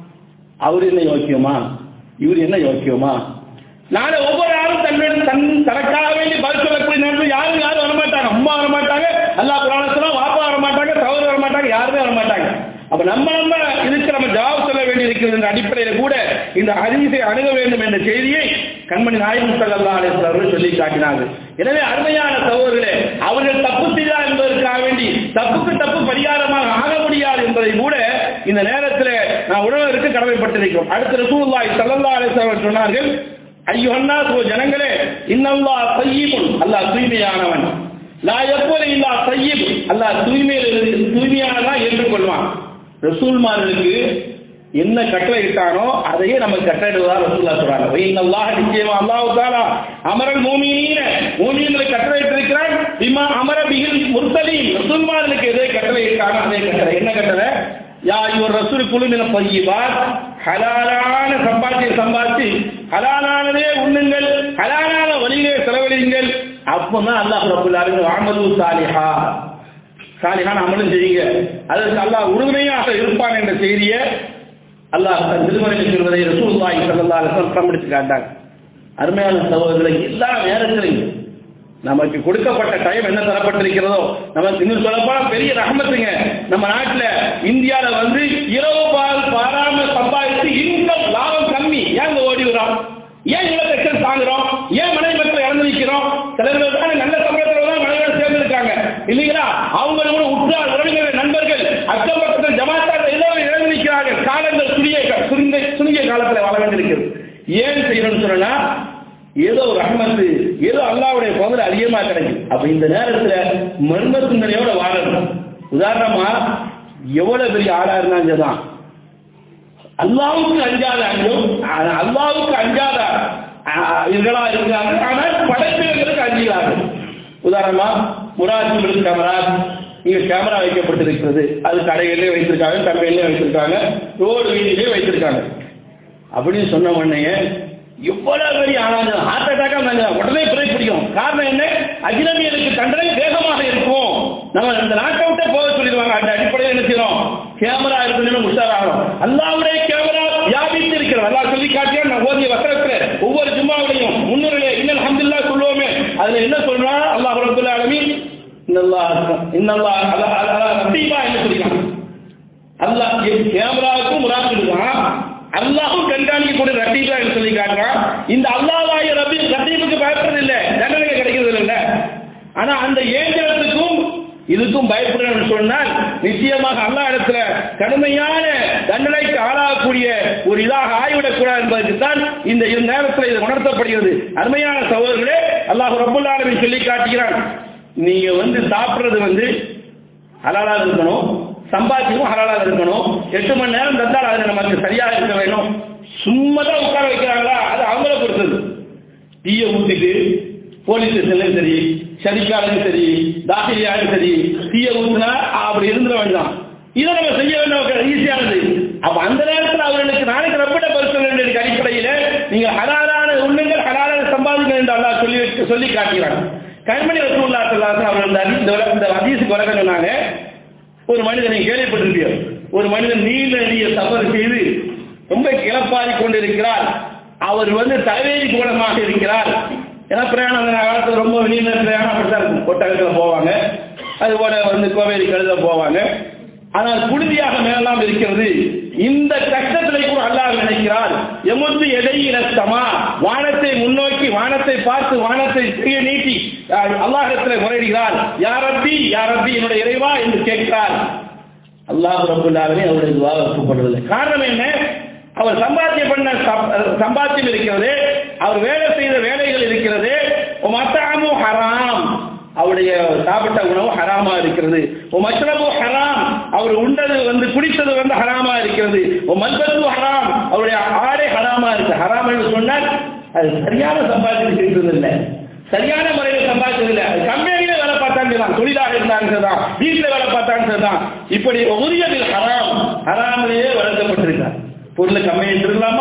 அவர் என்ன யோக்கியமா இவர் என்ன யோக்கியமா, நாளை ஒவ்வொரு ஆளும் தன்னுடைய தன் தனக்காக வேண்டி பதில் சொல்லக்கூடிய நேரத்தில் யாரும் யாரும் வரமாட்டாங்க, அம்மா வரமாட்டாங்க, அல்லாஹ் குர்ஆன்ல சொன்னா வாப்பா வரமாட்டாங்க, சகோதரர் வரமாட்டாங்க, யாருமே வரமாட்டாங்க. அப்ப நம்ம நம்ம இதுக்கு நம்ம ஜவாப் சொல்ல வேண்டி இருக்கிறது என்ற அடிப்படையில் கூட இந்த ஹதீஸை அணுக வேண்டும் என்ற செய்தியை கண்மணி நாயகம் ஸல்லல்லாஹு அலைஹி வஸல்லம் அவர்கள் சொல்லி காட்டினார்கள். எனவே அருமையான சகோதரர்களே, அவர்கள் தப்பு செய்தார் என்பதற்காக வேண்டி தப்புக்கு தப்பு பரிகாரமாக ஆக முடியாது என்பதை கூட இந்த நேரத்தில் நான் உணர்வதற்கு கடமைப்பட்டிருக்கிறோம். அடுத்த ரசூலுல்லாஹி ஸல்லல்லாஹு அலைஹி வஸல்லம் சொன்னார்கள், ஐயுஹன்னாஸ் ஓ ஜனங்களே, இன்னல்லாஹ் தய்யிபுன் அல்லாஹ் தூய்மையானவன், லா யக்பலு இல்லா தய்யிப் அல்லாஹ் தூய்மையில் தூய்மையானதான் ஏற்றுக்கொள்வான். ரசூல்மார்களுக்கு என்ன கட்டளை இட்டானோ அதையே நமக்கு கட்டளையிடுவதா ரசூலுல்லாஹ் சொல்றாங்க. இன்னல்லாஹ் நிச்சயமா அல்லாஹ் தஆலா அமரல் மூமினீன மூமின்களுக்கு கட்டளை இட்டிருக்கிறான், பிமா அமர பிஹில் முர்சலீன் ரசூல்மார்களுக்கு எதை கட்டளை இட்டானோ அதே கட்டளை. என்ன கட்டளை, யா அய்யுர் ரசூல் குலு மின தய்யிபாத் ஹலாலான சம்பாத்திய சம்பாத்தி ஹலாலானதே உண்ணுங்கள், ஹலாலான வழியிலே செலவழியுங்கள். அப்பதான் அல்லாஹ் ரப்பல் ஆலமீன் அமலு சாலிஹா சாலிஹான அமலும் செய்யுங்க, அதற்கு அல்லாஹ் உறுதுணையாக இருப்பான் என்ற செய்தியை அல்லாஹ் தன் திருமறையில் சொல்வதை ரசூலுல்லாஹி ஸல்லல்லாஹு அலைஹி வஸல்லம் பிரமித்து காட்டாங்க. அருமையான சகோதரர்களை, எல்லா நேரத்திலையும் நமக்கு கொடுக்கப்பட்ட டைம் என்ன தரப்பட்டிருக்கிறதோ, நமக்கு இன்னும் சொல்லப்போனா பெரிய ரஹமத்துங்க. நம்ம நாட்டில் இந்தியாவில் வந்து இரவு பால் பாராம சம்பாதித்து இன்கம் லாபம் கம்மி, ஏன் ஓடி வரோம், ஏன் இலக்கத்தில் தாங்குறோம், ஏன் மனைவி மக்கள் இறந்து நிற்கிறோம். சிலர்கள் தான் நல்ல சம்பளத்தில் தான் மனைவிகள் சேர்ந்து இருக்காங்க இல்லைங்களா, அவங்களோட உற்றார் உறவினர்கள் நண்பர்கள் அக்கம் பக்கத்தில் ஜமாத்தார்கள் எல்லோரும் இறந்து நிற்கிறார்கள். காலங்கள் சுருங்கிய சுருங்கிய காலத்தில் வள வேண்டியிருக்கிறது. ஏன் செய்யணும்னு சொன்னா ஏதோ ஒரு ரஹ்மத்து, ஏதோ அல்லாஹ்வுடைய பவர் அதிகமா கிடைக்கும். அப்ப இந்த நேரத்துல மர்ம சிந்தனையோட வாழணும். உதாரணமா எவ்வளவு பெரிய ஆளா இருந்தாலும் தான் அல்லாஹ்வுக்கு அஞ்சாத அஞ்சும் அல்லாஹ்வுக்கு அஞ்சாத இவர்களா இருக்கிறாங்க. ஆனால் படைப்பினங்களுக்கு அஞ்சுகிறார்கள். உதாரணமா முராஜ் கேமரா, இங்க கேமரா வைக்கப்பட்டிருக்கிறது. அது கடைகளிலே வைத்திருக்காங்க, கம்பெனிலே வைத்திருக்காங்க, ரோடு வீதியிலே வைத்திருக்காங்க. அப்படின்னு சொன்ன உடனே எவ்வளவு பெரிய ஆனாலும் ஹார்ட் அட்டாக்கா உடனே பிறை பிடிக்கும். காரணம் என்ன? அஜ்னபியருக்கு தண்டனை வேகமாக இருக்கும். நம்ம இந்த நாட்டை விட்டே போக சொல்லிடுவாங்க. அந்த அடிப்படையில் என்ன செய்யணும்? கேமரா இருக்கணும், உஷாராகணும். அல்லாஹ்வுடைய கேமரா வியாபித்து இருக்கிறது. அல்லாஹ் சொல்லி காட்டியா நான் ஓதிய வசனத்துல ஒவ்வொரு ஜும்மாவிலையும் முன்னுரையிலே இன்னல் அல்ஹம்துலில்லாஹ் சொல்லுவோமே, அதுல என்ன சொல்றான்? அல்லாஹ் ரப்பல் ஆலமீன் இன்னல்லாஹ் இன்னல்லாஹ் அலா ரத்தீபா என்று சொல்றான். அல்லாஹ் கேமராவுக்கும் முராக்கிடுவான், அல்லாஹும் கண்காணிக்கக்கூடிய ரத்தீபா என்று சொல்லி காட்டுறான். இந்த அல்லாஹ்வாய ரப்பி ரத்தீபுக்கு பயப்படுறது இல்லை, தண்டனை கிடைக்கிறது இல்லை. ஆனா அந்த ஏஞ்சலத்துக்கும் இதுக்கும் பயப்படுறேன்னு சொன்னால் நிச்சயமாக அல்லாஹ் இடத்துல கடுமையான தண்டனைக்கு ஆளாகக்கூடிய ஒரு இதாக ஆய்விடக் கூடாது என்பதற்கு தான் இந்த நேரத்தில் இது உணர்த்தப்படுகிறது. அருமையான சகோதரர்களே, அல்லாஹ் ரப்பல் ஆலமீன் சொல்லி காட்டுகிறான், நீங்க வந்து சாப்பிடுறது வந்து ஹலாலாக இருக்கணும், சம்பாத்தியமும் ஹலாலாக இருக்கணும், எட்டு மணி நேரம் தந்தால் அது நமக்கு சரியாக இருக்க வேணும். சும்மா தான் உட்கார வைக்கிறாங்களா, அது அவங்கள பொறுத்தது. தீய ஊத்திட்டு போலீஸ் ஸ்டேஷன்லயும் சரி, ஷரிக்காலையும் சரி, தாசிரியாலும் சரி, தீய ஊத்துனா அப்படி இருந்துட வேண்டாம். இதை நம்ம செய்ய வேண்டாம், ஈஸியானது. அப்ப அந்த நேரத்தில் அவர்களுக்கு நாளைக்கு ரப்பிட பரிசோதனை அடிப்படையில் நீங்க ஹலாலான உண்ணுங்கள், ஹலாலான சம்பாதிங்கள் என்று அல்லாஹ் சொல்லி சொல்லி காட்டுகிறாங்க. கண்மணி ரசூலுல்லாஹி ஸல்லல்லாஹு அலைஹி வஸல்லம் இந்த ஹதீஸுக்கு வர சொன்னாங்க, ஒரு மனிதனை கேள்விப்பட்டிருப்பீங்க, ஒரு மனிதன் நீண்ட நெடிய சஃபர் செய்து ரொம்ப கிளப்பாடி கொண்டிருக்கிறார். அவர் வந்து தலைவேலி கோலமாக இருக்கிறார். ஏன்னா பிரயாணம் அந்த காலத்தில் ரொம்ப நீண்ட பிரயாணம் அப்படித்தான் இருக்கும். ஒட்டகத்தில் போவாங்க, அது போல வந்து கோவேரி கழுத போவாங்க. ஆனால் புழுதியாக மேலாம் இருக்கிறது. இந்த கஷ்டத்திலே கூட அல்லாஹ் நினைக்கிறார், எமுத்து எதை இனஸ்தமா, வானத்தை முன்னோக்கி வானத்தை பார்த்து வானத்தை செய்ய நீட்டி அல்லாஹ்விடத்தில் முறையிடுகிறார். யா ரப்பி யா ரப்பி என்னுடைய இறைவா என்று கேட்கிறார். அல்லாஹ் ரப்பல் ஆலமீன் அவருடைய துஆவை ஒப்புக்கொள்ளவில்லை. காரணம் என்ன? அவர் சம்பாத்தியம் பண்ண சம்பாத்தியம் இருக்கிறது, அவர் வேலை செய்த வேலைகள் இருக்கிறது. மத்அமு ஹராம், அவருடைய சாப்பிட்ட உணவு ஹராமா இருக்கிறது. மஷ்ரபு ஹராம், அவர் உண்டது வந்து குடித்தது வந்து ஹராமா இருக்கிறது. மல்பசு ஹராம், அவருடைய ஆடை ஹராமா இருக்கு. ஹராம் என்று சொன்னால் அது சரியான சம்பாத்தியம் செய்தது இல்லை, சரியான முறையில் சம்பாதிச்சது இல்லை. கம்பெனியில வேலை பார்த்தாங்க, தொழிலாக இருந்தாங்க தான், வீட்டில் வேலை பார்த்தாங்க தான். இப்படி உரியதில் ஹராம், ஹராமிலேயே வளர்க்கப்பட்டிருக்கார். பொருளை கம்மியாக இருக்கலாமா?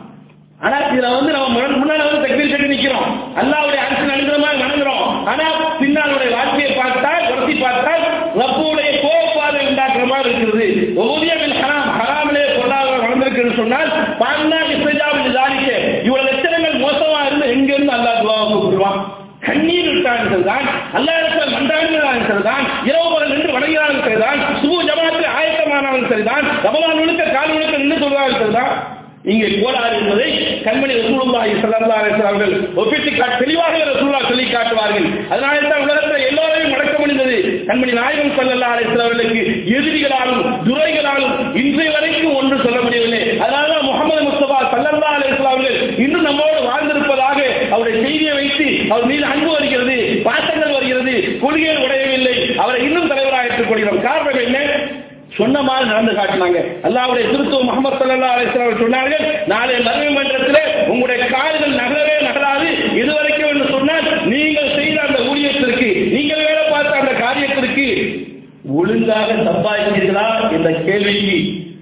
ஆனா இதுல வந்து நம்ம முன்னால வந்து தக்பீர் கட்டி நிக்கிறோம், அல்லாஹ்வுடைய அரசு நடக்கிற மாதிரி வணங்குறோம். ஆனா பின்னாலுடைய வாழ்க்கையை பார்த்தால், குறைச்சி பார்த்தால் ரப்புடைய கோபாலை உண்டாக்குற மாதிரி இருக்கிறது. உரியதில் ஹராம், ஹராமிலே பொருளாதார வளர்ந்திருக்குன்னு சொன்னால் பான்னா இஸ்லாமில் ஜாலிக்க இவ்வளவு லட்சணங்கள் மோசமா இருந்து எங்க இருந்து அல்லாஹ் துஆவை கூப்பிடுவான்? கண்ணீர் விட்டான் தான், அல்லாஹ்விடத்தில் மன்றாடினான் தான், இரவு பகல் நின்று வணங்கினாலும் சரிதான், சுபு ஜமாத்தில் ஆயத்தமானாலும் சரிதான், ரமலான் முழுக்க கால் முழுக்க நின்று சொல்வார்கள் சரிதான். இங்கே கோளாறு என்பதை கண்மணி ரசூலுல்லாஹி ஸல்லல்லாஹு அலைஹி வஸல்லம் அவர்கள் ஒப்பிட்டு தெளிவாக ரசூலுல்லாஹ் சொல்லி காட்டுவார்கள். அதனால தான் உலகத்தில் எல்லோரையும் மடக்க முடிந்தது. கண்மணி நாயகம் ஸல்லல்லாஹு அலைஹி வஸல்லம் அவர்களுக்கு எதிரிகளாலும் துரைகளாலும் இன்றைய வரைக்கும் ஒன்று சொல்ல முடியவில்லை. அதனால முஹம்மது முஸ்தபா ஸல்லல்லாஹு அலைஹி வஸல்லம் அவர்கள் இன்னும் நம்மோடு வாழ்ந்திருப்பதாக அவருடைய செய்தியை வைத்து அவர் மீது அன்பு வருகிறது, பாசங்கள் வருகிறது, கொள்கைகள் உடையவில்லை, அவரை இன்னும் தலைவராக ஏற்றுக்கொள்கிறோம். காரணம் என்ன? சொன்ன மாதிரி நடந்து காட்டினாங்க. அல்லாஹ்வுடைய திருத்தூதர் முஹம்மது ஸல்லல்லாஹு அலைஹி வஸல்லம் சொன்னார்கள், நாளை மறுமை மன்றத்திலே உங்களுடைய கால்கள் நகரவே நகராது. இதுவரைக்கும் என்று சொன்னால் நீங்கள் செய்த அந்த ஊழியத்திற்கு, நீங்கள் வேலை பார்த்த அந்த காரியத்திற்கு ஒழுங்காக சம்பாதித்தீர்களா என்ற கேள்விக்கு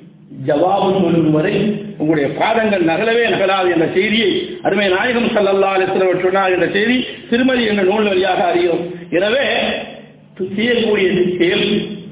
ஜவாபு சொல்லும் வரை உங்களுடைய பாதங்கள் நகலவே நகலாது என்ற செய்தியை அருமை நாயகம் ஸல்லல்லாஹு அலைஹி வஸல்லம் சொன்னார் என்ற செய்தி திருமதி என்ற நூல் வழியாக அறியும். எனவே செய்யக்கூடிய செயல்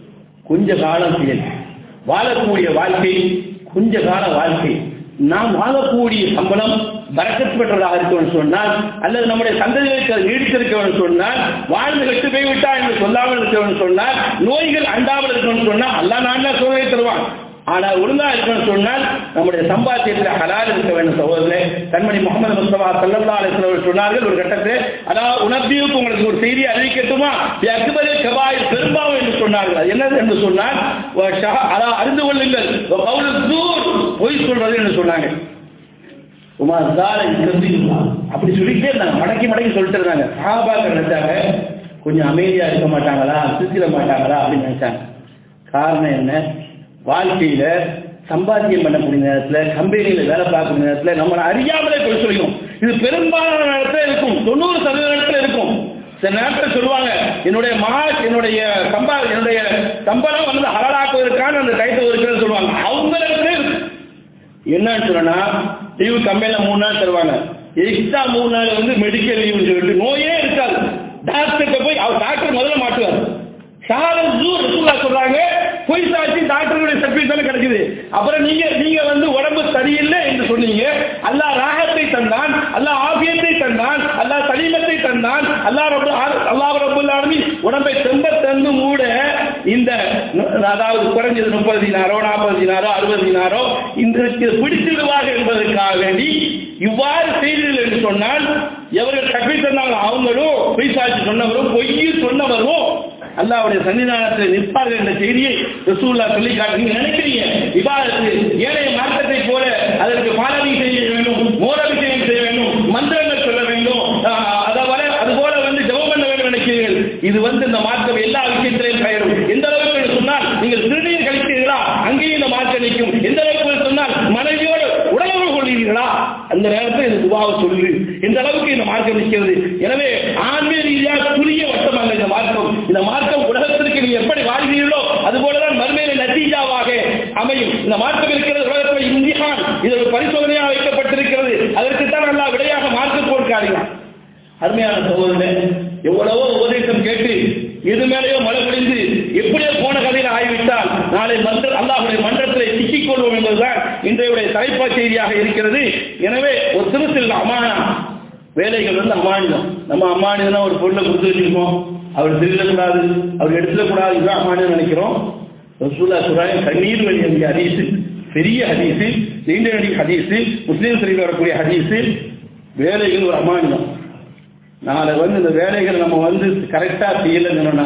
கொஞ்ச காலம் செயல், வாழக்கூடிய வாழ்க்கை கொஞ்ச கால வாழ்க்கை. நாம் வாழக்கூடிய சம்பளம் பரக்கத் பெற்றதாக இருக்கணும்னு சொன்னால், அல்லது நம்முடைய சந்ததிகளுக்கு நீடித்திருக்கணும்னு சொன்னால், வாழ்ந்து கெட்டு போய்விட்டா என்று சொல்லாமல் இருக்கணும்னு சொன்னால், நோய்கள் அண்டாமல் இருக்கணும்னு சொன்னால் அல்லாஹ் நான்கு சோதனை தருவான். ஆனால் ஒழுங்கா இருக்கணும்னு சொன்னால் நம்முடைய சம்பாத்தியத்தில் ஹலால் இருக்க வேண்டும். சகோதரர்களே, கண்மணி முஹம்மது முஸ்தபா ஸல்லல்லாஹு அலைஹி வஸல்லம் சொன்னார்கள் ஒரு கட்டத்தில், அதாவது உனபியுக்கு உங்களுக்கு ஒரு செய்தி அறிவிக்கட்டுமா, அக்பரில் கபாயிர் பெரும்பாவம் என்று சொன்னார்கள். அது என்னது என்று சொன்னால் அதாவது அறிந்து கொள்ளுங்கள், பொய் சொல்றது என்று சொன்னாங்க. உமா ஜால கத்திருமா அப்படி சொல்லிட்டே இருந்தாங்க, மடக்கி மடக்கி சொல்லிட்டு இருந்தாங்க. சஹாபாக்கள் நினைச்சாங்க கொஞ்சம் அமைதியா இருக்க மாட்டாங்களா, சிரிச்சிட மாட்டாங்களா அப்படின்னு நினைச்சாங்க. காரணம் என்ன? வாழ்க்கையில சம்பாத்தியம் பண்ணக்கூடிய நேரத்துல, கம்பெனியில வேலை பார்க்கக்கூடிய நேரத்துல நம்மளை அறியாமலே போய் சொல்லிக்கும். இது பெரும்பாலான நேரத்துல இருக்கும், தொண்ணூறு சதவீத நேரத்துல இருக்கும். சில நேரத்தில் சொல்லுவாங்க, என்னுடைய மா என்னுடைய சம்பா என்னுடைய சம்பளம் வந்து ஹலாலாக்குவதற்கான அந்த டைட்டில் இருக்கிறது சொல்லுவாங்க. அவங்களுக்கு என்னன்னு சொன்னா லீவு கம்பெனில மூணு நாள் தருவாங்க, எக்ஸ்ட்ரா மூணு நாள் வந்து மெடிக்கல் லீவு சொல்லிட்டு நோயே இருக்காது. டாக்டர்கிட்ட போய் அவர் டாக்டர் முதல்ல மாட்டுவார். சொல்றாங்க பொய் சாட்சி டாக்டருடைய சர்டிபிகேட் தானே கிடைக்குது. அப்புறம் நீங்க நீங்க வந்து உடம்பு சரியில்லை என்று சொன்னீங்க, அல்லாஹ் ராகத்தை தந்தான், அல்லாஹ் ஆபியத்தை தந்தான், அல்லாஹ் சலீமத்தை தந்தான், அல்லாஹ் ரப்ப அல்லாஹ் ரப்பல் ஆலமீன் உடம்பை தெம்ப தந்து மூட இந்த அதாவது குறைஞ்சது முப்பது தினாரோ நாற்பது தினாரோ அறுபது தினாரோ இந்த பிடித்திடுவார்கள் என்பதற்காக வேண்டி இவ்வாறு செய்தீர்கள் என்று சொன்னால் எவர்கள் சர்டிபிகேட் தந்தாங்க அவங்களும் பொய் சாட்சி சொன்னவரும் பொய்யில் சொன்னவரும் அல்லாஹ்வுடைய சன்னிதானத்தில் நிற்பார்கள் என்ற செய்தியை ரசூலுல்லாஹ் சொல்லி காட்டி நீங்க நினைக்கிறீங்க இபாதத்து ஏனைய மார்க்கத்தை போல அதற்கு பாலாபிஷேகம் செய்ய வேண்டும், மோராபிஷேகம் செய்ய வேண்டும், மந்திரங்கள் சொல்ல வேண்டும், அதாவது அதுபோல வந்து ஜெபம் பண்ண வேண்டும் நினைக்கிறீர்கள். இது வந்து இந்த மார்க்கம் எல்லா விஷயத்திலையும் பெயரும். எந்த அளவுக்கு சொன்னால் நீங்கள் திருநீர் கழித்தீர்களா அங்கேயும் இந்த மார்க்கம் நிற்கும். எந்த அளவுக்கு சொன்னால் மனைவியோடு உடலுறவு கொள்கிறீர்களா அந்த நேரத்தில் இந்த துவாவை சொல்லு. இந்த அளவுக்கு இந்த மார்க்கம் நிற்கிறது. எனவே ஆன்மீக ரீதியாக துரிய வட்டமாக இந்த மார்க்கம் இந்த மார்க்கம் உலகத்திற்கு நீ எப்படி வாழ்கிறீர்களோ அதுபோலதான் மறுமையில நத்தீஜாவாக அமையும். இந்த மார்க்கம் இருக்கிறது உலகத்தில் இந்தியான் இது ஒரு பரிசோதனையாக வைக்கப்பட்டிருக்கிறது. அதற்குத்தான் நல்லா விடையாக மார்க்க போர்க்காரியம். அருமையான சகோதரனே, எவ்வளவோ உபதேசம் கேட்டு எது மேலேயோ மழை பொழிந்து எப்படியோ போன கதையில் ஆகிவிட்டால் நாளை மன்ற அல்லாஹ்வுடைய மன்றத்தில் சிக்கிக் கொள்வோம் என்பதுதான் இன்றைய தலைப்பா செய்தியாக இருக்கிறது. எனவே ஒரு திருச்சில் அமானா வேலைகள் வந்து அமானிதம். நம்ம அமானிதம்னா ஒரு பொருளை கொடுத்து வச்சிருக்கோம், அவர் திருடக்கூடாது, அவர் எடுத்துடக்கூடாது, இதுதான் அமானிதம் நினைக்கிறோம். ரசூலுல்லாஹ் சொல்றாங்க கண்ணீர் வழி ஹதீஸ், பெரிய ஹதீஸ், நீண்ட நடி ஹதீஸ், முஸ்லீம் ஷரீஃபில் வரக்கூடிய ஹதீஸ். வேலைகள் ஒரு அமானிதம். நாளை வந்து இந்த வேலைகள் நம்ம வந்து கரெக்டா செய்யலைன்னா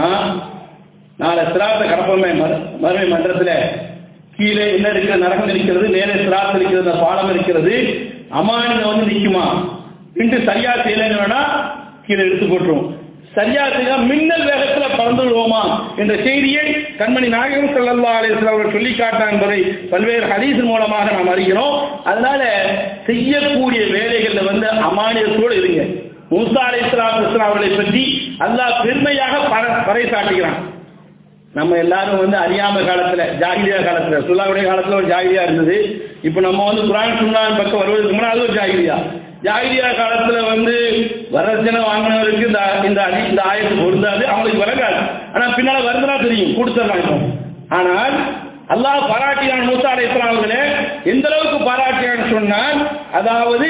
நாளை சிராத்தை கடப்பமே மறுமை மன்றத்தில் கீழே என்ன இருக்கிறது, நரகம் இருக்கிறது, மேலே சிராத்து இருக்கிறது, பாலம் இருக்கிறது. அமானிதம் வந்து நிற்குமா இன்று சரியா செய்யலைன்னா கீழே எடுத்து போட்டுரும். சரியா செய்ய மின்னல் வேகத்துல பறந்துடுவோமா என்ற செய்தியை கண்மணி நாயகம் ஸல்லல்லாஹு அலைஹி வஸல்லம் அவர்கள் சொல்லி காட்டார் என்பதை பல்வேறு ஹதீஸ் மூலமாக நாம் அறிகிறோம். அதனால செய்யக்கூடிய வேலைகள்ல வந்து அமானிதத்தோடு இருங்க. மூசா அலைஹிஸ்ஸலாத்து வஸ்ஸலாம் அவர்களை பற்றி அல்லாஹ் பெருமையாக பறைசாட்டுகிறான். நம்ம எல்லாரும் வந்து அறியாம காலத்துல ஜாகிலியா காலத்துல சுல்லாவுடைய காலத்துல ஒரு ஜாகிலியா இருந்தது. இப்ப நம்ம வந்து குர்ஆன் சுன்னாவின் பக்கம் வருவதற்கு முன்னாடி அது ஒரு ஜாகிலியா. ஜாகிலியா காலத்துல வந்து வரதட்சணை வாங்கினவருக்கு இந்த இந்த ஆயத்து பொருந்தாது, அவங்களுக்கு விளங்காது. ஆனா பின்னால வருதுனா தெரியும், கொடுத்துடலாம். ஆனால் அல்லாஹ் பாராட்டினான் மூசா அலைஹிஸ்ஸலாம் அவர்களே. எந்த அளவுக்கு பாராட்டினான்னு சொன்னால், அதாவது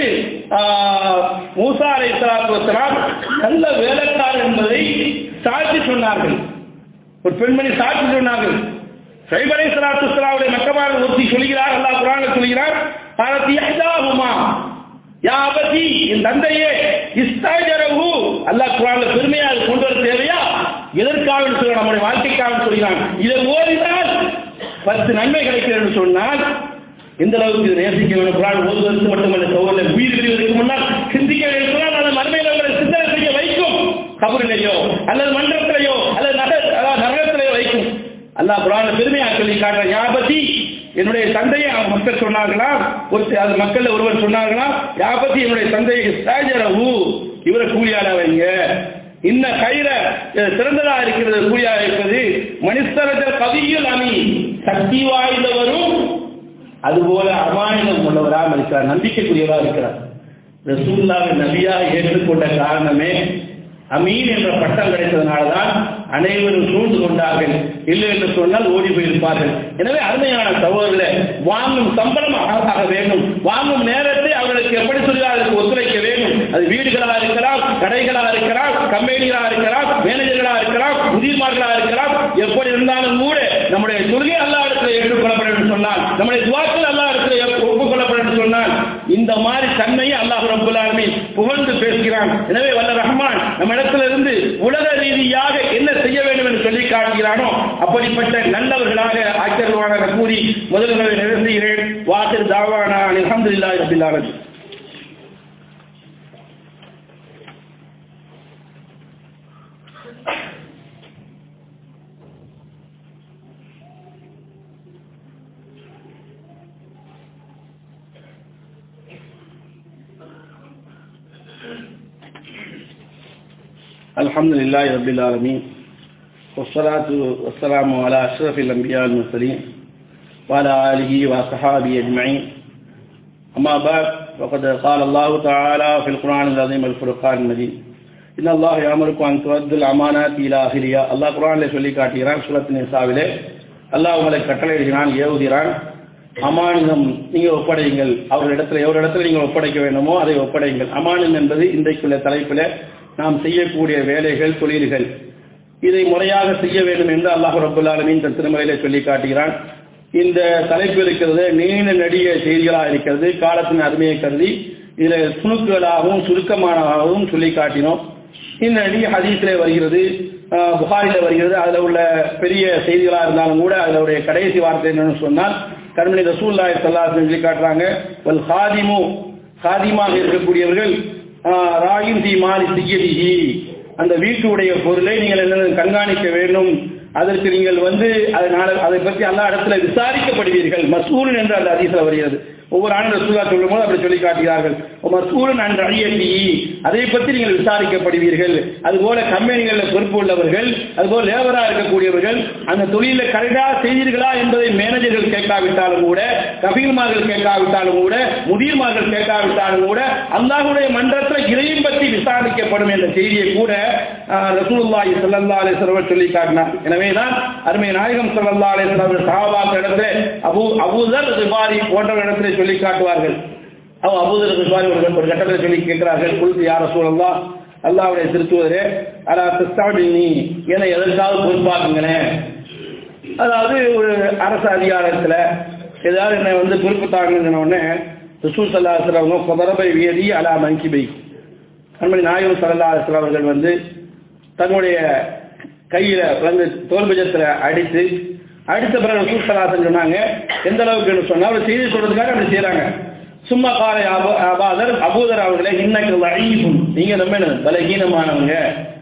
மூசா அலைஹிஸ்ஸலாத்து வஸ்ஸலாம் நல்ல வேலைக்காரர் என்பதை சாட்சி சொன்னார்கள். ஒரு பெண்மணி சாட்சி சொன்னார்கள். ஷுஐப் அலைஹிஸ்ஸலாத்து வஸ்ஸலாமுடைய மக்கமார் ஒருத்தி சொல்கிறார், அல்லாஹ் குர்ஆனில் சொல்கிறார், பாரதி யஹ்தாஹுமா யா அபதி, என் தந்தையே, இஸ்தாஜரஹு, அல்லாஹ் குர்ஆனில் பெருமையாக கொண்டு வர தேவையா? எதற்காக சொல்ல நம்முடைய வாழ்க்கைக்காக சொல்கிறான். இதை ஓதினால் பத்து நன்மை கிடைக்கிறது சொன்னால் எந்த அளவுக்கு இதை நேசிக்க வேண்டும். குர்ஆன் ஓதுவதற்கு மட்டுமல்ல, சோழர்கள் உயிர் பிரிவதற்கு முன்னால் சிந்திக்க வேண்டும் சொன்னால் அந்த மறுமையில் உங்களை சிந்தனை செய்ய வைக்கும். கபரிலேயோ அல்லது மன்றத்திலேயோ அல்லது நரகத்திலேயோ வைக்கும். அல்லாஹ் குர்ஆனில் பெருமையாக சொல்லி காட்டுற யாபதி, என்னுடைய தந்தையை அவங்க மக்கள் சொன்னார்களா, ஒரு அது மக்கள் ஒருவர் சொன்னார்களா, யாபதி என்னுடைய தந்தையை இஸ்தாஜரஹு, இவரை கூலியாள வைங்க. இன்ன கயிற சிறந்ததா இருக்கிறது கூலியாக இருப்பது மனிதர்கள் கவியில் அணி சக்தி வாய்ந்தவரும் அதுபோல அமானிதம் உள்ளவராக இருக்கிறார், நம்பிக்கைக்குரியவராக இருக்கிறார். ரசூலுல்லாஹ்வை நபியாக ஏற்றுக்கொண்ட காரணமே அமீன் என்ற பட்டம் கிடைத்ததனால்தான் அனைவரும் சூழ்ந்து கொண்டார்கள். இல்லை என்று சொன்னால் ஓடி போயிருப்பார்கள். எனவே அருமையான சகோதரர்களே, வாங்கும் சம்பளம் அழகாக வேண்டும். வாங்கும் நேரத்தை அவர்களுக்கு எப்படி சொல்கிறார் அதற்கு ஒத்துழைக்க வேண்டும். அது வீடுகளாக இருக்கலாம், கடைகளாக இருக்கலாம், கம்பெனிகளாக இருக்கலாம், மேனேஜர்களாக இருக்கலாம், முதிர்மார்களாக இருக்கலாம். எப்படி இருந்தாலும் கூட நம்முடைய தொழுகை அல்லாஹ்விடத்தில் ஏற்றுக்கொள்ளப்படும் என்று சொன்னால், நம்முடைய துஆக்கள் அல்லாஹ்விடத்தில் ஒப்புக்கொள்ளப்படும் என்று சொன்னால், இந்த மாதிரி தன்மையை அல்லாஹ் ரப்பல் ஆலமீன் புகழ்ந்து பேசுகிறான். எனவே வல்ல ரஹ்மான் நம்ம இடத்திலிருந்து உலக ரீதியாக என்ன செய்ய வேண்டும் என்று சொல்லி காட்டுகிறானோ அப்படிப்பட்ட நல்லவர்களாக ஆக்கிரவான கூறி முதல்களை நிறைவேற்றுகிறேன். வாஹிர் தாவானா அல்ஹம்துலில்லாஹி ரப்பில் ஆலமீன். الحمد لله رب العالمين والصلاة والسلام على أشرف الأنبياء والمرسلين وعلى آله وصحبه أجمعين أما بعد فقد قال الله تعالى في القرآن العظيم الفرقان المجيد إن الله يأمركم أن تؤدوا الأمانات إلى أهلها الله குர்ஆனிலே சொல்லி காட்டுகிறான் சூரத் நிசாவிலே அல்லாஹ் உங்களை கட்டளையிடுகிறான் ஏவுகிறான் அமானிதம் நீங்கள் ஒப்படையுங்கள் அவர்களிடத்தில் எவரிடத்தில் நீங்கள் ஒப்படைக்க வேண்டுமோ அதை ஒப்படையுங்கள். அமானிதம் என்பது இன்றைக்குள்ள தலைப்பில் நாம் செய்யக்கூடிய வேலைகள் தொழில்கள் இதை முறையாக செய்ய வேண்டும் என்று அல்லாஹ் ரப்பல் ஆலமீன் தன் திருமறையிலே சொல்லி காட்டுகிறான். இந்த தலைப்பு இருக்கிறது நீண்ட நெடிய செய்திகளாக இருக்கிறது. காலத்தின் அருமையை கருதி இதில் சுணுக்குகளாகவும் சுருக்கமானதாகவும் சொல்லி காட்டினோம். இந்த நெடிய ஹதீஸிலே வருகிறது, புகாரில் வருகிறது. அதில் உள்ள பெரிய செய்திகளாக இருந்தாலும் கூட அதனுடைய கடைசி வார்த்தை என்னன்னு சொன்னால் கர்மணி ரசூலுல்லாஹி ஸல்லல்லாஹு அலைஹி வஸல்லம் சொல்லி காட்டுறாங்க, வல் ஹாதிமு ஹாதிமாக இருக்கக்கூடியவர்கள் ராயின் தி மாலி சியதிஹி அந்த வீட்டுடைய பொருளை நீங்கள் என்ன கண்காணிக்க வேண்டும், அதற்கு நீங்கள் வந்து அதனால அதை பற்றி எல்லா இடத்துல விசாரிக்கப்படுவீர்கள். மஸ்ஊலன் என்று அந்த ஹதீஸ்ல வருகிறது. ஒவ்வொரு ஆண்டு ரசூலுல்லாஹ் சொல்லும் போது அப்படி சொல்லி காட்டுகிறார்கள், மஸ்ஊலன் அன் ரஅய்யதி அதை பற்றி நீங்கள் விசாரிக்கப்படுவீர்கள். அதுபோல கம்பெனிகளில் பொறுப்பு உள்ளவர்கள், அதுபோல லேபரா இருக்கக்கூடியவர்கள் அந்த தொழில கரெக்டா செய்தீர்களா என்பதை மேனேஜர்கள் கேட்காவிட்டாலும் கூட, கபீர்மார்கள் கேட்காவிட்டாலும் கூட, முதிர்மார்கள் கேட்காவிட்டாலும் கூட அல்லாஹ்வுடைய மன்றத்தில் இதையும் பற்றி விசாரிக்கப்படும் என்ற செய்தியை கூட ரசூலுல்லாஹி ஸல்லல்லாஹு அலைஹி வஸல்லம் சொல்லி காட்டினார். எனவேதான் அருமை நாயகம் ஸல்லல்லாஹு அலைஹி வஸல்லம் சஹாபாக்கள் இடத்திலே அபூ அபூதர் ரிஃபாரி போன்ற இடத்திலே சொல்லி காட்டுவார்கள். அவ அபூதர் ரிஃபாரி ஒரு கட்டத்தில் சொல்லி கேட்கிறார்கள், குல்து யா ரசூலல்லாஹ் அல்லாஹ்வுடைய திருத்துவரே அலா தஸ்தஅபினி என எதற்காக பொறுப்பாக்குங்களேன். அதாவது ஒரு அரசு அதிகாரத்தில் ஏதாவது என்னை வந்து பொறுப்பு தாங்கின உடனே ரசூல் ஸல்லல்லாஹு அலைஹி வஸல்லம் ஃபதரபை வியதி அலா மன்கிபை கண்மணி நாயகம் ஸல்லல்லாஹு அலைஹி வஸல்லம் அவர்கள் வந்து தன்னுடைய கையில வந்து தோல்பஜத்தில் அடித்து அடித்த பிறகு ரசூல் ஸல்லல்லாஹு அலைஹி வஸல்லம் சொன்னாங்க, எந்த அளவுக்கு சொன்னா ஒரு செய்தி சொல்றதுக்காக அப்படி செய்யறாங்க. சும்மா காலை அபாதர் அபூதர் அவர்களே இன்னக்கு லஈஃபுன் நீங்க ரொம்ப பலகீனமானவங்க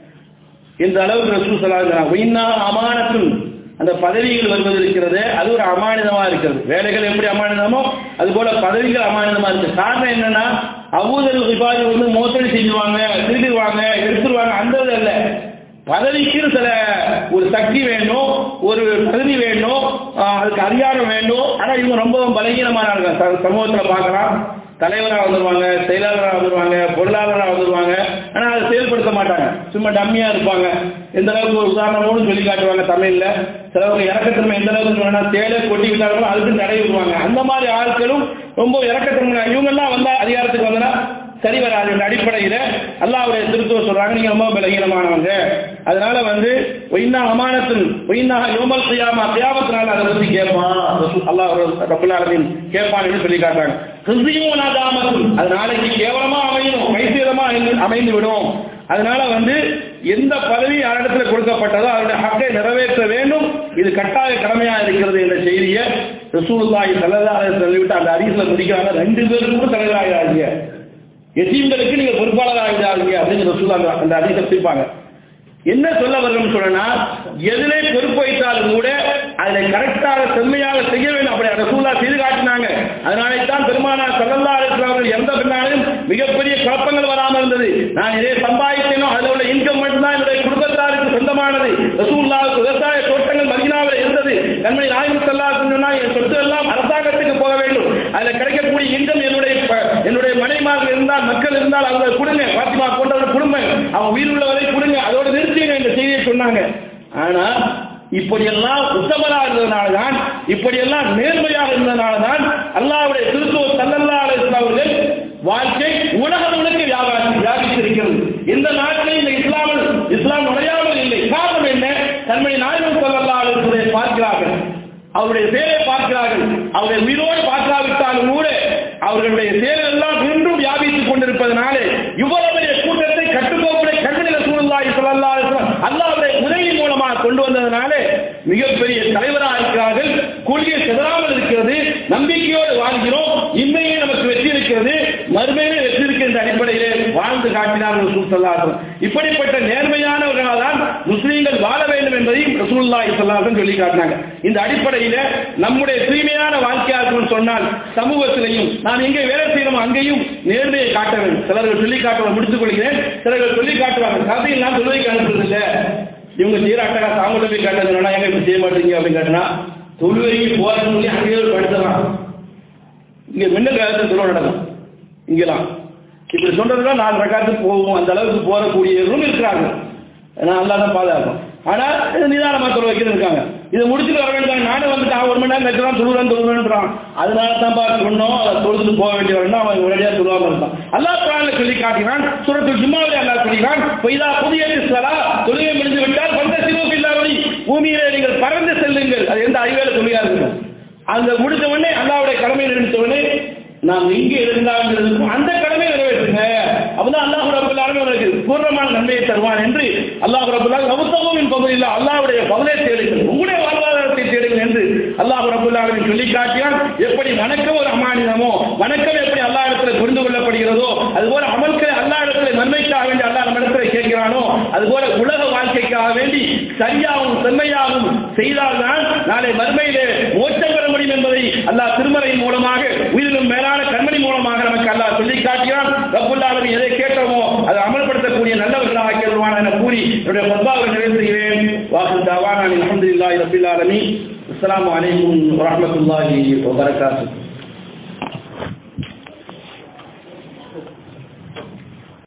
இந்த அளவுக்கு ரசூல் ஸல்லல்லாஹு அலைஹி வஸல்லம் இன்னா அமானத்துன் அந்த பதவிகள் வருவது இருக்கிறது அது ஒரு அமானிதமா இருக்கிறது. வேலைகள் எப்படி அமானிதமோ அது போல பதவிகள் அமானிதமா இருக்கு. காரணம் என்னன்னா அபூதர் ரிஃபாரி வந்து மோசடி செஞ்சுவாங்க, திருடுவாங்க, எடுத்துருவாங்க, அந்த இது அல்ல. பதவிக்கு சில ஒரு சக்தி வேணும், ஒரு பதவி வேணும், அதுக்கு அதிகாரம் வேணும். ஆனா இவங்க ரொம்ப பலகீனமான சமூகத்தில் பார்க்கலாம். தலைவராக வந்துருவாங்க, செயலாளராக வந்துருவாங்க, பொருளாளராக வந்துருவாங்க. ஆனா அதை செயல்படுத்த மாட்டாங்க, சும்மா டம்மியா இருப்பாங்க. எந்த அளவுக்கு ஒரு உதாரணமோடு சொல்லி காட்டுவாங்க தமிழ்ல. சிலவங்க இறக்கத்தன்மை எந்த அளவுக்கு வேணா தேலை கொட்டி விட்டாலும் அதுக்கு தடை விடுவாங்க. அந்த மாதிரி ஆட்களும் ரொம்ப இறக்கத்தன்மை. இவங்க எல்லாம் வந்தா அதிகாரத்துக்கு வந்தா சரி வராது. இந்த அடிப்படையில அல்லாஹ்வுடைய திருத்துவ சொல்றாங்க, நீங்க ரொம்ப பலகீனமானவங்க. அதனால வந்து ஒயின்னா அமானத்துன் ஒயின்னா யோமல் கியாமா கியாமத்தினால அதை பற்றி கேட்பான் அல்லாஹ் ரப்பல் ஆலமீன் கேட்பான்னு சொல்லி காட்டுறாங்க. அது நாளைக்கு கேவலமா அமையும், கைசேதமா அமைந்து விடும். அதனால வந்து எந்த பதவி யாரிடத்துல கொடுக்கப்பட்டதோ அவருடைய ஹக்கை நிறைவேற்ற வேண்டும், இது கட்டாய கடமையா இருக்கிறது என்ற செய்தியை ரசூலுல்லாஹி ஸல்லல்லாஹு அலைஹி வஸல்லம் சொல்லிவிட்டு அந்த ஹதீஸ்ல முடிக்கிறாங்க, ரெண்டு பேருக்கும் தலைவராகிறாங்க, எத்தீம்களுக்கு நீங்க பொறுப்பாளராகிறாங்க அப்படின்னு ரசூலுல்லாஹ் அந்த ஹதீஸை பிடிப்பாங்க. என்ன சொல்ல வரணும்னு சொன்னா, எதிலே பொறுப்பு வைத்தாலும் கூட அதை கரெக்டாக செம்மையாக செய்ய வேண்டும். அப்படி ரசூலுல்லாஹ் செய்து காட்டினாங்க. அதனாலே தான் பெருமானார் ஸல்லல்லாஹு அலைஹி வஸல்லம் அவர்கள் இறந்த பின்னாலும் மிகப்பெரிய குழப்பங்கள் வராமல் இருந்தது. நான் இதே சம்பாதித்தேனோ அதில் உள்ள இன்கம் மட்டும்தான் என்னுடைய குடும்பத்தாருக்கு சொந்தமானது. ரசூலுல்லாஹ்வுக்கு விவசாய தோட்டங்கள் மதீனாவில் இருந்தது. கண்மணி நாயகம் ஸல்லல்லாஹு அலைஹி வஸல்லம் என் சொத்து எல்லாம் அரசாங்கத்துக்கு போக வேண்டும், அதில் கிடைக்கக்கூடிய இன்கம் என்னுடைய என்னுடைய மனைவிமார்கள் இருந்தால், மக்கள் இருந்தால் அவங்க கொடுங்க, பாத்திமா போன்றவர்கள் கொடுங்க, அவங்க உயிர் உள்ளவரை கொடுங்க, அதோட நிறுத்திங்க என்ற செய்தியை சொன்னாங்க. ஆனா இப்படியெல்லாம் உத்தமராக இருந்ததுனால்தான், இப்படியெல்லாம் நேர்மையாக இருந்ததுனால்தான் அல்லாஹ்வுடைய திருத்துவ ஸல்லல்லாஹு அலைஹி வஸல்லம் அவர்கள் வாழ்க்கை உலகங்களுக்கு வியாபித்திருக்கிறது. எந்த நாட்டிலையும் இந்த இஸ்லாமில் இஸ்லாம் நுழையாமல் இல்லை. காரணம் என்ன? கண்மணி நாயகம் ஸல்லல்லாஹு அலைஹி வஸல்லம் பார்க்கிறார்கள், அவருடைய செயலை பார்க்கிறார்கள். அவருடைய உயிரோடு பார்க்காவிட்டாலும் கூட அவர்களுடைய செயல் எல்லாம் இன்றும் வியாபித்துக் கொண்டிருப்பதனாலே இவ்வளவு கூட்டத்தை கட்டுக்கோப்புடைய கண்மணி ரசூலுல்லாஹி ஸல்லல்லாஹு அலைஹி வஸல்லம் அல்லாஹ்வுடைய உதவி மூலமாக கொண்டு வந்ததனாலே மிகப்பெரிய தலைவராக இருக்கிறார்கள். கொள்கை சிதறாமல் இருக்கிறது, நம்பிக்கையோடு வாழ்கிறோம், இன்மையே நமக்கு வெற்றி இருக்கிறது, மறுமையிலே வெற்றி இருக்கின்ற அடிப்படையிலே வாழ்ந்து காட்டினார்கள் ரசூல் ஸல்லல்லாஹு அலைஹி வஸல்லம். இப்படிப்பட்ட நேர்மையானவர்களால் தான் முஸ்லீம்கள் வாழ வேண்டும் என்பதையும் ரசூலுல்லாஹி ஸல்லல்லாஹு அலைஹி வஸல்லம் சொல்லி காட்டினாங்க. இந்த அடிப்படையில நம்முடைய தூய்மையான வாழ்க்கையாக சொன்னால் சமூகத்திலையும் நாம் எங்கே வேலை செய்யணும் அங்கேயும் நேர்மையை காட்ட வேண்டும். சிலர்கள் சொல்லி காட்டுவாங்க, முடித்துக் கொள்கிறேன், சிலர்கள் சொல்லி காட்டுவாங்க கதையில் நான் தொழுகைக்கு அனுப்புறதில்லை, இவங்க செய்யற அட்டகா சாங்கோட போய் காட்டுறதுனா எங்க இப்படி செய்ய மாட்டீங்க அப்படின்னு காட்டினா தொழுகைக்கு போறதுன்னு சொல்லி அங்கேயே படுத்தலாம். இங்க மின்னல் காலத்தில் தொழில் நடக்கும். இங்கெல்லாம் இப்படி சொல்றதுதான் நாலு ரகாத்துக்கு போவோம், அந்த அளவுக்கு போறக்கூடியவர்களும் இருக்கிறாங்க. நல்லா தான் பாதுகாக்கும். ஆனா நிதானமா தொழில் வைக்கிறது இருக்காங்க. இதை முடிச்சுட்டு வர வேண்டிய நானும் வந்துட்டு அவன் ஒரு மணி நேரம் கட்டுறான் தொழுறான் தொழுறான்றான். அதனால தான் பா சொன்னோம், அதை தொழுதுட்டு போக வேண்டியவன் அவன் உடனடியாக தொழுவாம இருக்கான். அல்லாஹ் குர்ஆன்ல சொல்லி காட்டினான். சூரத்துல் ஜும்மாவிலே அல்லாஹ் சொல்கிறான், "ஃபைதா குதியத்திஸ் ஸலா", தொழுகை முடிந்து விட்டால் ஃபந்தசிரு ஃபில் அர்தி, பூமியிலே நீங்கள் பறந்து செல்லுங்கள். அது எந்த அறிவியல தொழுகையா இருக்கும். அந்த முடிஞ்ச உடனே அல்லாஹ்வுடைய கடமை நிறைவேற்ற உடனே நாம் எங்கே இருந்தாலும் அந்த கடமை நிறைவேற்றுங்க. அப்பதான் அல்லாஹ் ரப்பல் ஆலமீன் உங்களுக்கு பூர்ணமான நன்மையை தருவான் என்று அல்லாஹ் ரப்பல் ஆலமீன் வபத்தகும் பகுதியில் அல்லாஹ்வுடைய பகுதியை தேடுங்கள், உங்களுடைய வாழ்வாதாரத்தை தேடுங்கள் என்று அல்லாஹ் ரப்பல் ஆலமீன் சொல்லி காட்டியால் எப்படி வணக்கம் ஒரு அமானிதமோ, வணக்கம் எப்படி அல்லாஹ் இடத்துல புரிந்து கொள்ளப்படுகிறதோ, அதுபோல அமல்களை அல்லாஹ் இடத்துல நன்மைக்காக வேண்டி அல்லாஹ் நம்ம இடத்துல கேட்கிறானோ, அதுபோல உலக வாழ்க்கைக்காக வேண்டி சரியாகவும் செம்மையாகவும் செய்தால்தான் நாளை மறுமையிலே மோட்சம் பெற முடியும் என்பதை அல்லாஹ் திருமறையின் மூலமாக உயிரிலும் மேலான கண்மணி மூலமாக நமக்கு அல்லாஹ் சொல்லி காட்டினான். ரப்புல் ஆலமீன் எதை கேட்டோமோ அதை அமல்படுத்தக்கூடிய நல்லவர்களாக ஆக்கிடுவான் என கூறி என்னுடைய மத்பாவை நிறைவு செய்கிறேன். வாஹிர் தஅவானா அல்ஹம்துலில்லாஹி ரப்பில் ஆலமீன். அஸ்ஸலாமு அலைக்கும் வரஹ்மத்துல்லாஹி வபரகாத்துஹு.